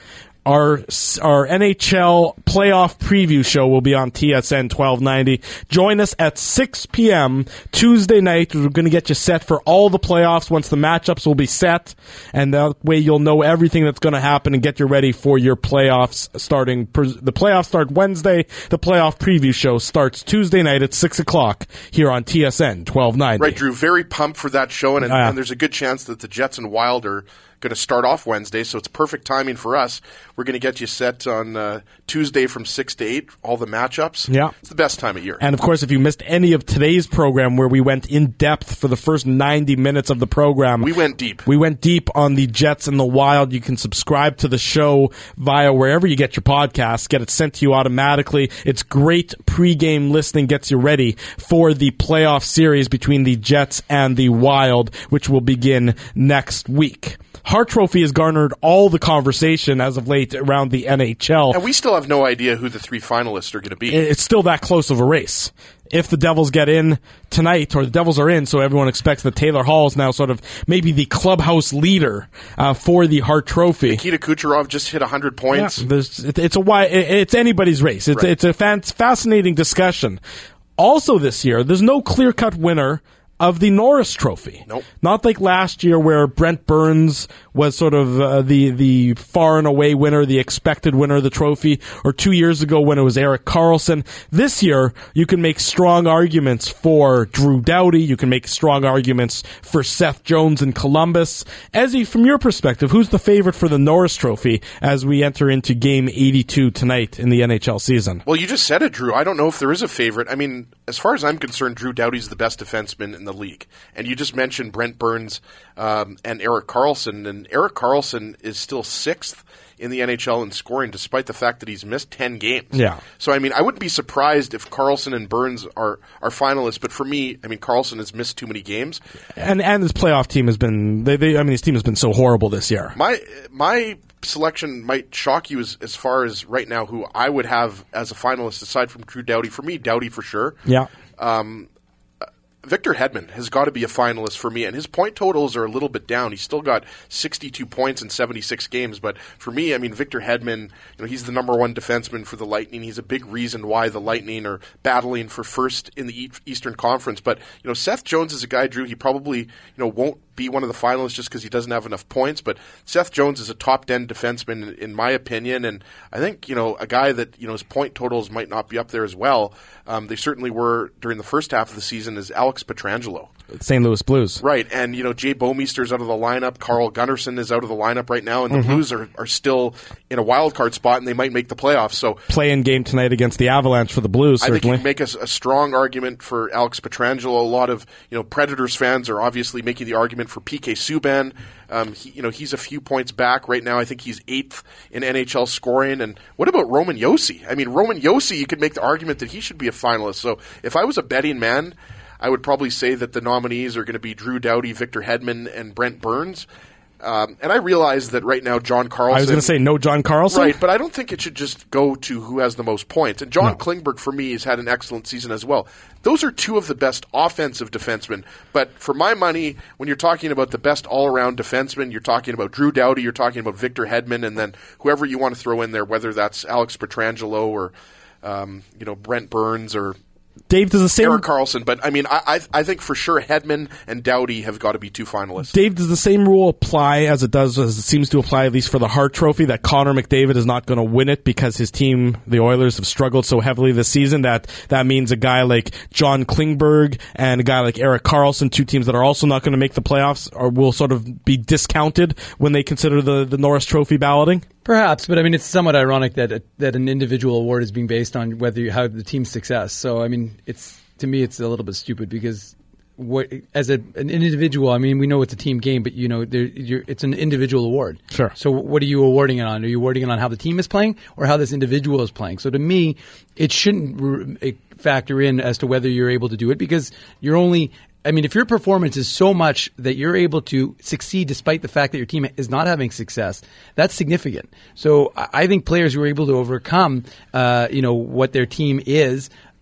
Our our N H L playoff preview show will be on T S N twelve ninety. Join us at six p.m. Tuesday night. We're going to get you set for all the playoffs once the matchups will be set, and that way you'll know everything that's going to happen and get you ready for your playoffs starting. The playoffs start Wednesday. The playoff preview show starts Tuesday night at six o'clock here on T S N twelve ninety. Right, Drew. Very pumped for that show, and, uh, and there's a good chance that the Jets and Wild are going to start off Wednesday, so it's perfect timing for us. We're going to get you set on uh, Tuesday from six to eight, all the matchups. Yeah. It's the best time of year. And, of course, if you missed any of today's program where we went in depth for the first ninety minutes of the program. We went deep. We went deep on the Jets and the Wild. You can subscribe to the show via wherever you get your podcasts. Get it sent to you automatically. It's great pregame listening, gets you ready for the playoff series between the Jets and the Wild, which will begin next week. Hart Trophy has garnered all the conversation as of late around the N H L. And we still have no idea who the three finalists are going to be. It's still that close of a race. If the Devils get in tonight, or the Devils are in, so everyone expects that Taylor Hall is now sort of maybe the clubhouse leader uh, for the Hart Trophy. Nikita Kucherov just hit one hundred points. Yeah, there's, it, it's a wide, it, it's anybody's race. It's, right. it's a fan, fascinating discussion. Also this year, there's no clear-cut winner of the Norris Trophy. Nope. Not like last year where Brent Burns was sort of uh, the the far and away winner, the expected winner of the trophy, or two years ago when it was Erik Karlsson. This year, you can make strong arguments for Drew Doughty. You can make strong arguments for Seth Jones in Columbus. Ezzy, from your perspective, who's the favorite for the Norris Trophy as we enter into Game eighty-two tonight in the N H L season? Well, you just said it, Drew. I don't know if there is a favorite. I mean, as far as I'm concerned, Drew Doughty's the best defenseman in the league. And you just mentioned Brent Burns um, and Erik Karlsson, and Erik Karlsson is still sixth in the N H L in scoring, despite the fact that he's missed ten games. Yeah. So, I mean, I wouldn't be surprised if Karlsson and Burns are, are finalists, but for me, I mean, Karlsson has missed too many games. And and his playoff team has been, they, they, I mean, his team has been so horrible this year. My my selection might shock you as, as far as right now who I would have as a finalist aside from Drew Doughty. For me, Doughty for sure. Yeah. Um, Victor Hedman has got to be a finalist for me, and his point totals are a little bit down. He's still got sixty-two points in seventy-six games, but for me, I mean, Victor Hedman, you know, he's the number one defenseman for the Lightning. He's a big reason why the Lightning are battling for first in the Eastern Conference. But, you know, Seth Jones is a guy, Drew, he probably, you know, won't be one of the finalists just because he doesn't have enough points, but Seth Jones is a top ten defenseman in my opinion, and I think, you know, a guy that, you know, his point totals might not be up there as well. Um, they certainly were during the first half of the season is Alex Pietrangelo. Saint Louis Blues. Right, and, you know, Jay Bouwmeester's out of the lineup, Carl Gunnarsson is out of the lineup right now, and the Mm-hmm. Blues are, are still in a wild card spot, and they might make the playoffs. So Play-in game tonight against the Avalanche for the Blues, I think you certainly. can make a, a strong argument for Alex Pietrangelo. A lot of, you know, Predators fans are obviously making the argument for P K Subban. Um, he, you know, he's a few points back right now. I think he's eighth in N H L scoring. And what about Roman Josi? I mean, Roman Josi, you could make the argument that he should be a finalist. So if I was a betting man, I would probably say that the nominees are going to be Drew Doughty, Victor Hedman, and Brent Burns. Um, and I realize that right now John Carlson... I was going to say no John Carlson. Right, but I don't think it should just go to who has the most points. And John No. Klingberg, for me, has had an excellent season as well. Those are two of the best offensive defensemen. But for my money, when you're talking about the best all-around defenseman, you're talking about Drew Doughty, you're talking about Victor Hedman, and then whoever you want to throw in there, whether that's Alex Pietrangelo or um, you know, Brent Burns or Dave, does the same Erik Karlsson. But, I mean, I, I I think for sure Hedman and Doughty have got to be two finalists. Dave, does the same rule apply as it does, as it seems to apply at least for the Hart Trophy, that Connor McDavid is not going to win it because his team, the Oilers, have struggled so heavily this season that that means a guy like John Klingberg and a guy like Erik Karlsson, two teams that are also not going to make the playoffs, or will sort of be discounted when they consider the, the Norris Trophy balloting? Perhaps, but I mean, it's somewhat ironic that that an individual award is being based on whether you, how the team's success. So, I mean, it's to me, it's a little bit stupid because what, as a, an individual, I mean, we know it's a team game, but you know, there, you're, it's an individual award. Sure. So, what are you awarding it on? Are you awarding it on how the team is playing or how this individual is playing? So, to me, it shouldn't re- factor in as to whether you're able to do it because you're only. I mean, if your performance is so much that you're able to succeed despite the fact that your team is not having success, that's significant. So I think players who are able to overcome, uh, you know, what their team is,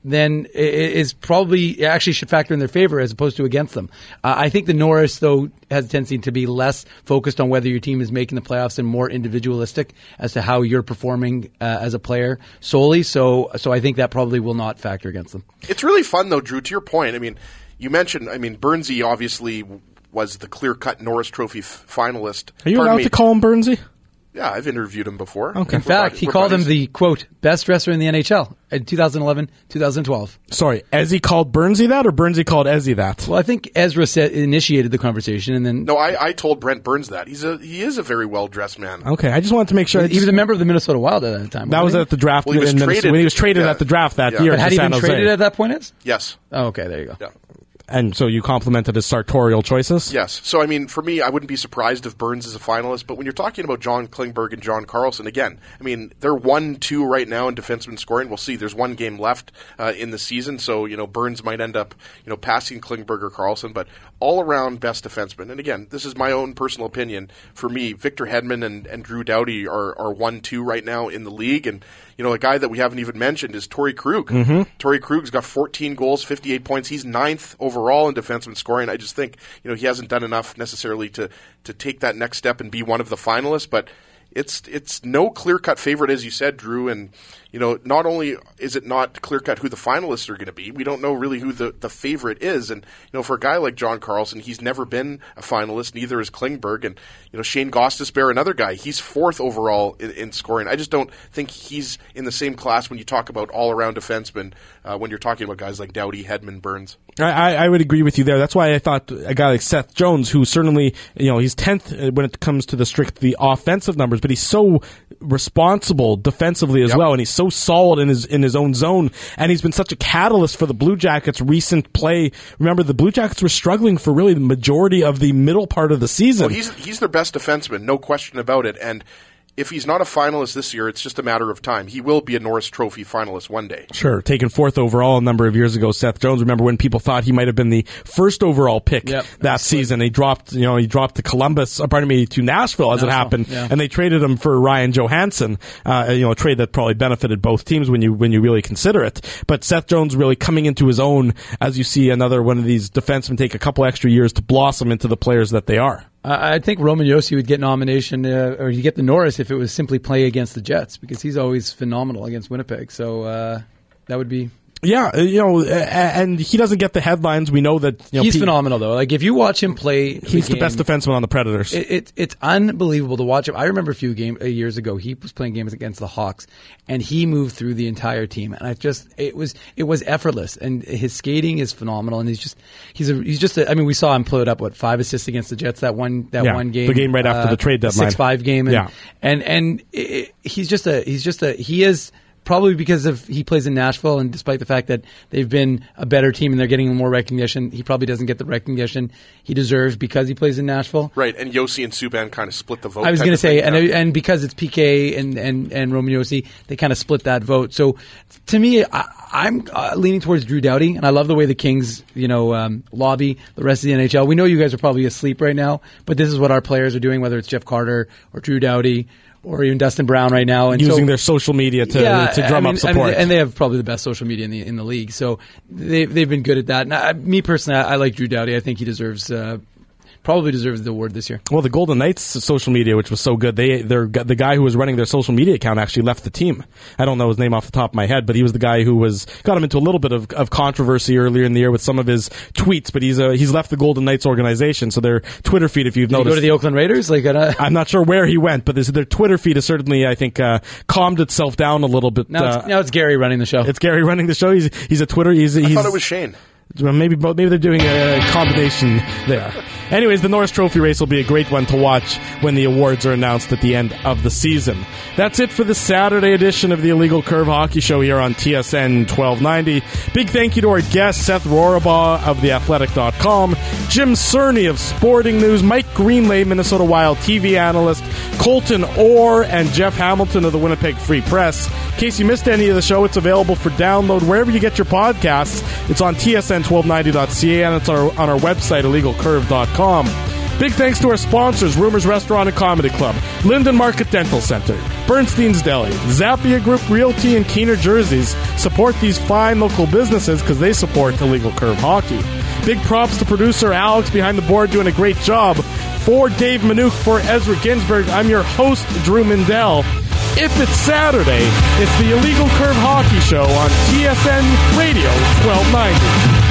then it is probably it actually should factor in their favor as opposed to against them. Uh, I think the Norris, though, has a tendency to be less focused on whether your team is making the playoffs and more individualistic as to how you're performing uh, as a player solely. So, so I think that probably will not factor against them. It's really fun, though, Drew, to your point. I mean, you mentioned, I mean, Burnsy obviously was the clear-cut Norris Trophy f- finalist. Are you Pardon allowed me. to call him Burnsy? Yeah, I've interviewed him before. Okay. In fact, We're he bud- called we're him buddies. the, quote, best dresser in the N H L in two thousand eleven, two thousand twelve. Sorry, Ezzy called Burnsy that, or Burnsy called Ezzy that? Well, I think Ezra said, initiated the conversation, and then No, I, I told Brent Burns that. He's a He is a very well-dressed man. Okay, I just wanted to make sure. he was a member of the Minnesota Wild at that time. That was wasn't at the draft Well, he was in Minnesota- traded- when he was traded yeah. at the draft that Yeah. year he? But had to he San been Jose. traded at that point? Is? Yes. Oh, okay, there you go. Yeah. And so you complimented his sartorial choices? Yes. So, I mean, for me, I wouldn't be surprised if Burns is a finalist. But when you're talking about John Klingberg and John Carlson, again, I mean, they're one two right now in defenseman scoring. We'll see. There's one game left uh, in the season. So, you know, Burns might end up, you know, passing Klingberg or Carlson. But all-around best defenseman. And again, this is my own personal opinion. For me, Victor Hedman and, and Drew Doughty are, are one two right now in the league. And, you know, a guy that we haven't even mentioned is Torrey Krug. Mm-hmm. Torrey Krug's got fourteen goals, fifty-eight points. He's ninth overall in defenseman scoring. I just think, you know, he hasn't done enough necessarily to, to take that next step and be one of the finalists. But it's it's no clear-cut favorite, as you said, Drew. And, you know, not only is it not clear-cut who the finalists are going to be, we don't know really who the, the favorite is. And, you know, for a guy like John Carlson, he's never been a finalist, neither is Klingberg. And, you know, Shane Gostisbehere, another guy, he's fourth overall in, in scoring. I just don't think he's in the same class when you talk about all-around defensemen, uh, when you're talking about guys like Doughty, Hedman, Burns. I, I would agree with you there. That's why I thought a guy like Seth Jones, who certainly, you know, he's tenth when it comes to the strict the offensive numbers, but he's so responsible defensively as Yep. well, and he's so solid in his in his own zone, and he's been such a catalyst for the Blue Jackets' recent play. Remember, the Blue Jackets were struggling for really the majority of the middle part of the season. Well, he's he's their best defenseman, no question about it. And if he's not a finalist this year, it's just a matter of time. He will be a Norris Trophy finalist one day. Sure, taken fourth overall a number of years ago, Seth Jones. Remember when people thought he might have been the first overall pick Yep, that season? He dropped, you know, he dropped to Columbus, or pardon me, to Nashville as it Nashville, happened, yeah. and they traded him for Ryan Johansson. Uh, you know, a trade that probably benefited both teams when you when you really consider it. But Seth Jones really coming into his own as you see another one of these defensemen take a couple extra years to blossom into the players that they are. I I think Roman Josi would get nomination, uh, or he'd get the Norris if it was simply play against the Jets, because he's always phenomenal against Winnipeg. So uh, that would be. Yeah, uh, you know, uh, and he doesn't get the headlines. We know that you know, He's Pete- phenomenal, though. Like, if you watch him play, He's the, game, best defenseman on the Predators. It, it, it's unbelievable to watch him. I remember a few game, uh, years ago, he was playing games against the Hawks, and he moved through the entire team. And I just, it was, it was effortless. And his skating is phenomenal. And he's just, he's a, he's just. A, I mean, we saw him put up what five assists against the Jets that one, that Yeah, one game, the game right after the trade deadline. six five game. And, Yeah. and and it, he's just a, he's just a, he is. Probably because of he plays in Nashville, and despite the fact that they've been a better team and they're getting more recognition, he probably doesn't get the recognition he deserves because he plays in Nashville. Right, and Yossi and Subban kind of split the vote. I was type going to of say, thing, and yeah. and because it's P K and and and Roman Josi, they kind of split that vote. So to me, I, I'm uh, leaning towards Drew Doughty, and I love the way the Kings, you know, um, lobby the rest of the N H L. We know you guys are probably asleep right now, but this is what our players are doing, whether it's Jeff Carter or Drew Doughty or even Dustin Brown right now, and using so, their social media to, yeah, to drum I mean, up support. I mean, and they have probably the best social media in the in the league. So they they've been good at that. And I, me personally, I, I like Drew Doughty. I think he deserves. Uh, Probably deserves the award this year. Well, the Golden Knights' social media, which was so good, they they're, the guy who was running their social media account actually left the team. I don't know his name off the top of my head, but he was the guy who was got him into a little bit of, of controversy earlier in the year with some of his tweets. But he's uh, he's left the Golden Knights organization, so their Twitter feed, if you've Did noticed, he go to the Oakland Raiders? Like, uh, I'm not sure where he went, but this, their Twitter feed has certainly, I think, uh, calmed itself down a little bit. now, it's, uh, now it's Gary running the show. it's Gary running the show. He's he's a Twitter. He's, he's I thought it was Shane. Well, maybe both- maybe they're doing a combination there. Anyways, the Norris Trophy race will be a great one to watch when the awards are announced at the end of the season. That's it for the Saturday edition of the Illegal Curve Hockey Show here on T S N twelve ninety. Big thank you to our guests, Seth Rorabaugh of the athletic dot com, Jim Cerny of Sporting News, Mike Greenlay, Minnesota Wild T V analyst, Colton Orr, and Jeff Hamilton of the Winnipeg Free Press. In case you missed any of the show, it's available for download wherever you get your podcasts. It's on T S N twelve ninety dot C A and it's our, on our website, illegal curve dot com. Big thanks to our sponsors, Rumors Restaurant and Comedy Club, Linden Market Dental Center, Bernstein's Deli, Zappia Group Realty, and Keener Jerseys. Support these fine local businesses because they support Illegal Curve Hockey. Big props to producer Alex behind the board doing a great job. For Dave Manouk, for Ezra Ginsburg, I'm your host, Drew Mindell. If it's Saturday, it's the Illegal Curve Hockey Show on T S N Radio twelve ninety.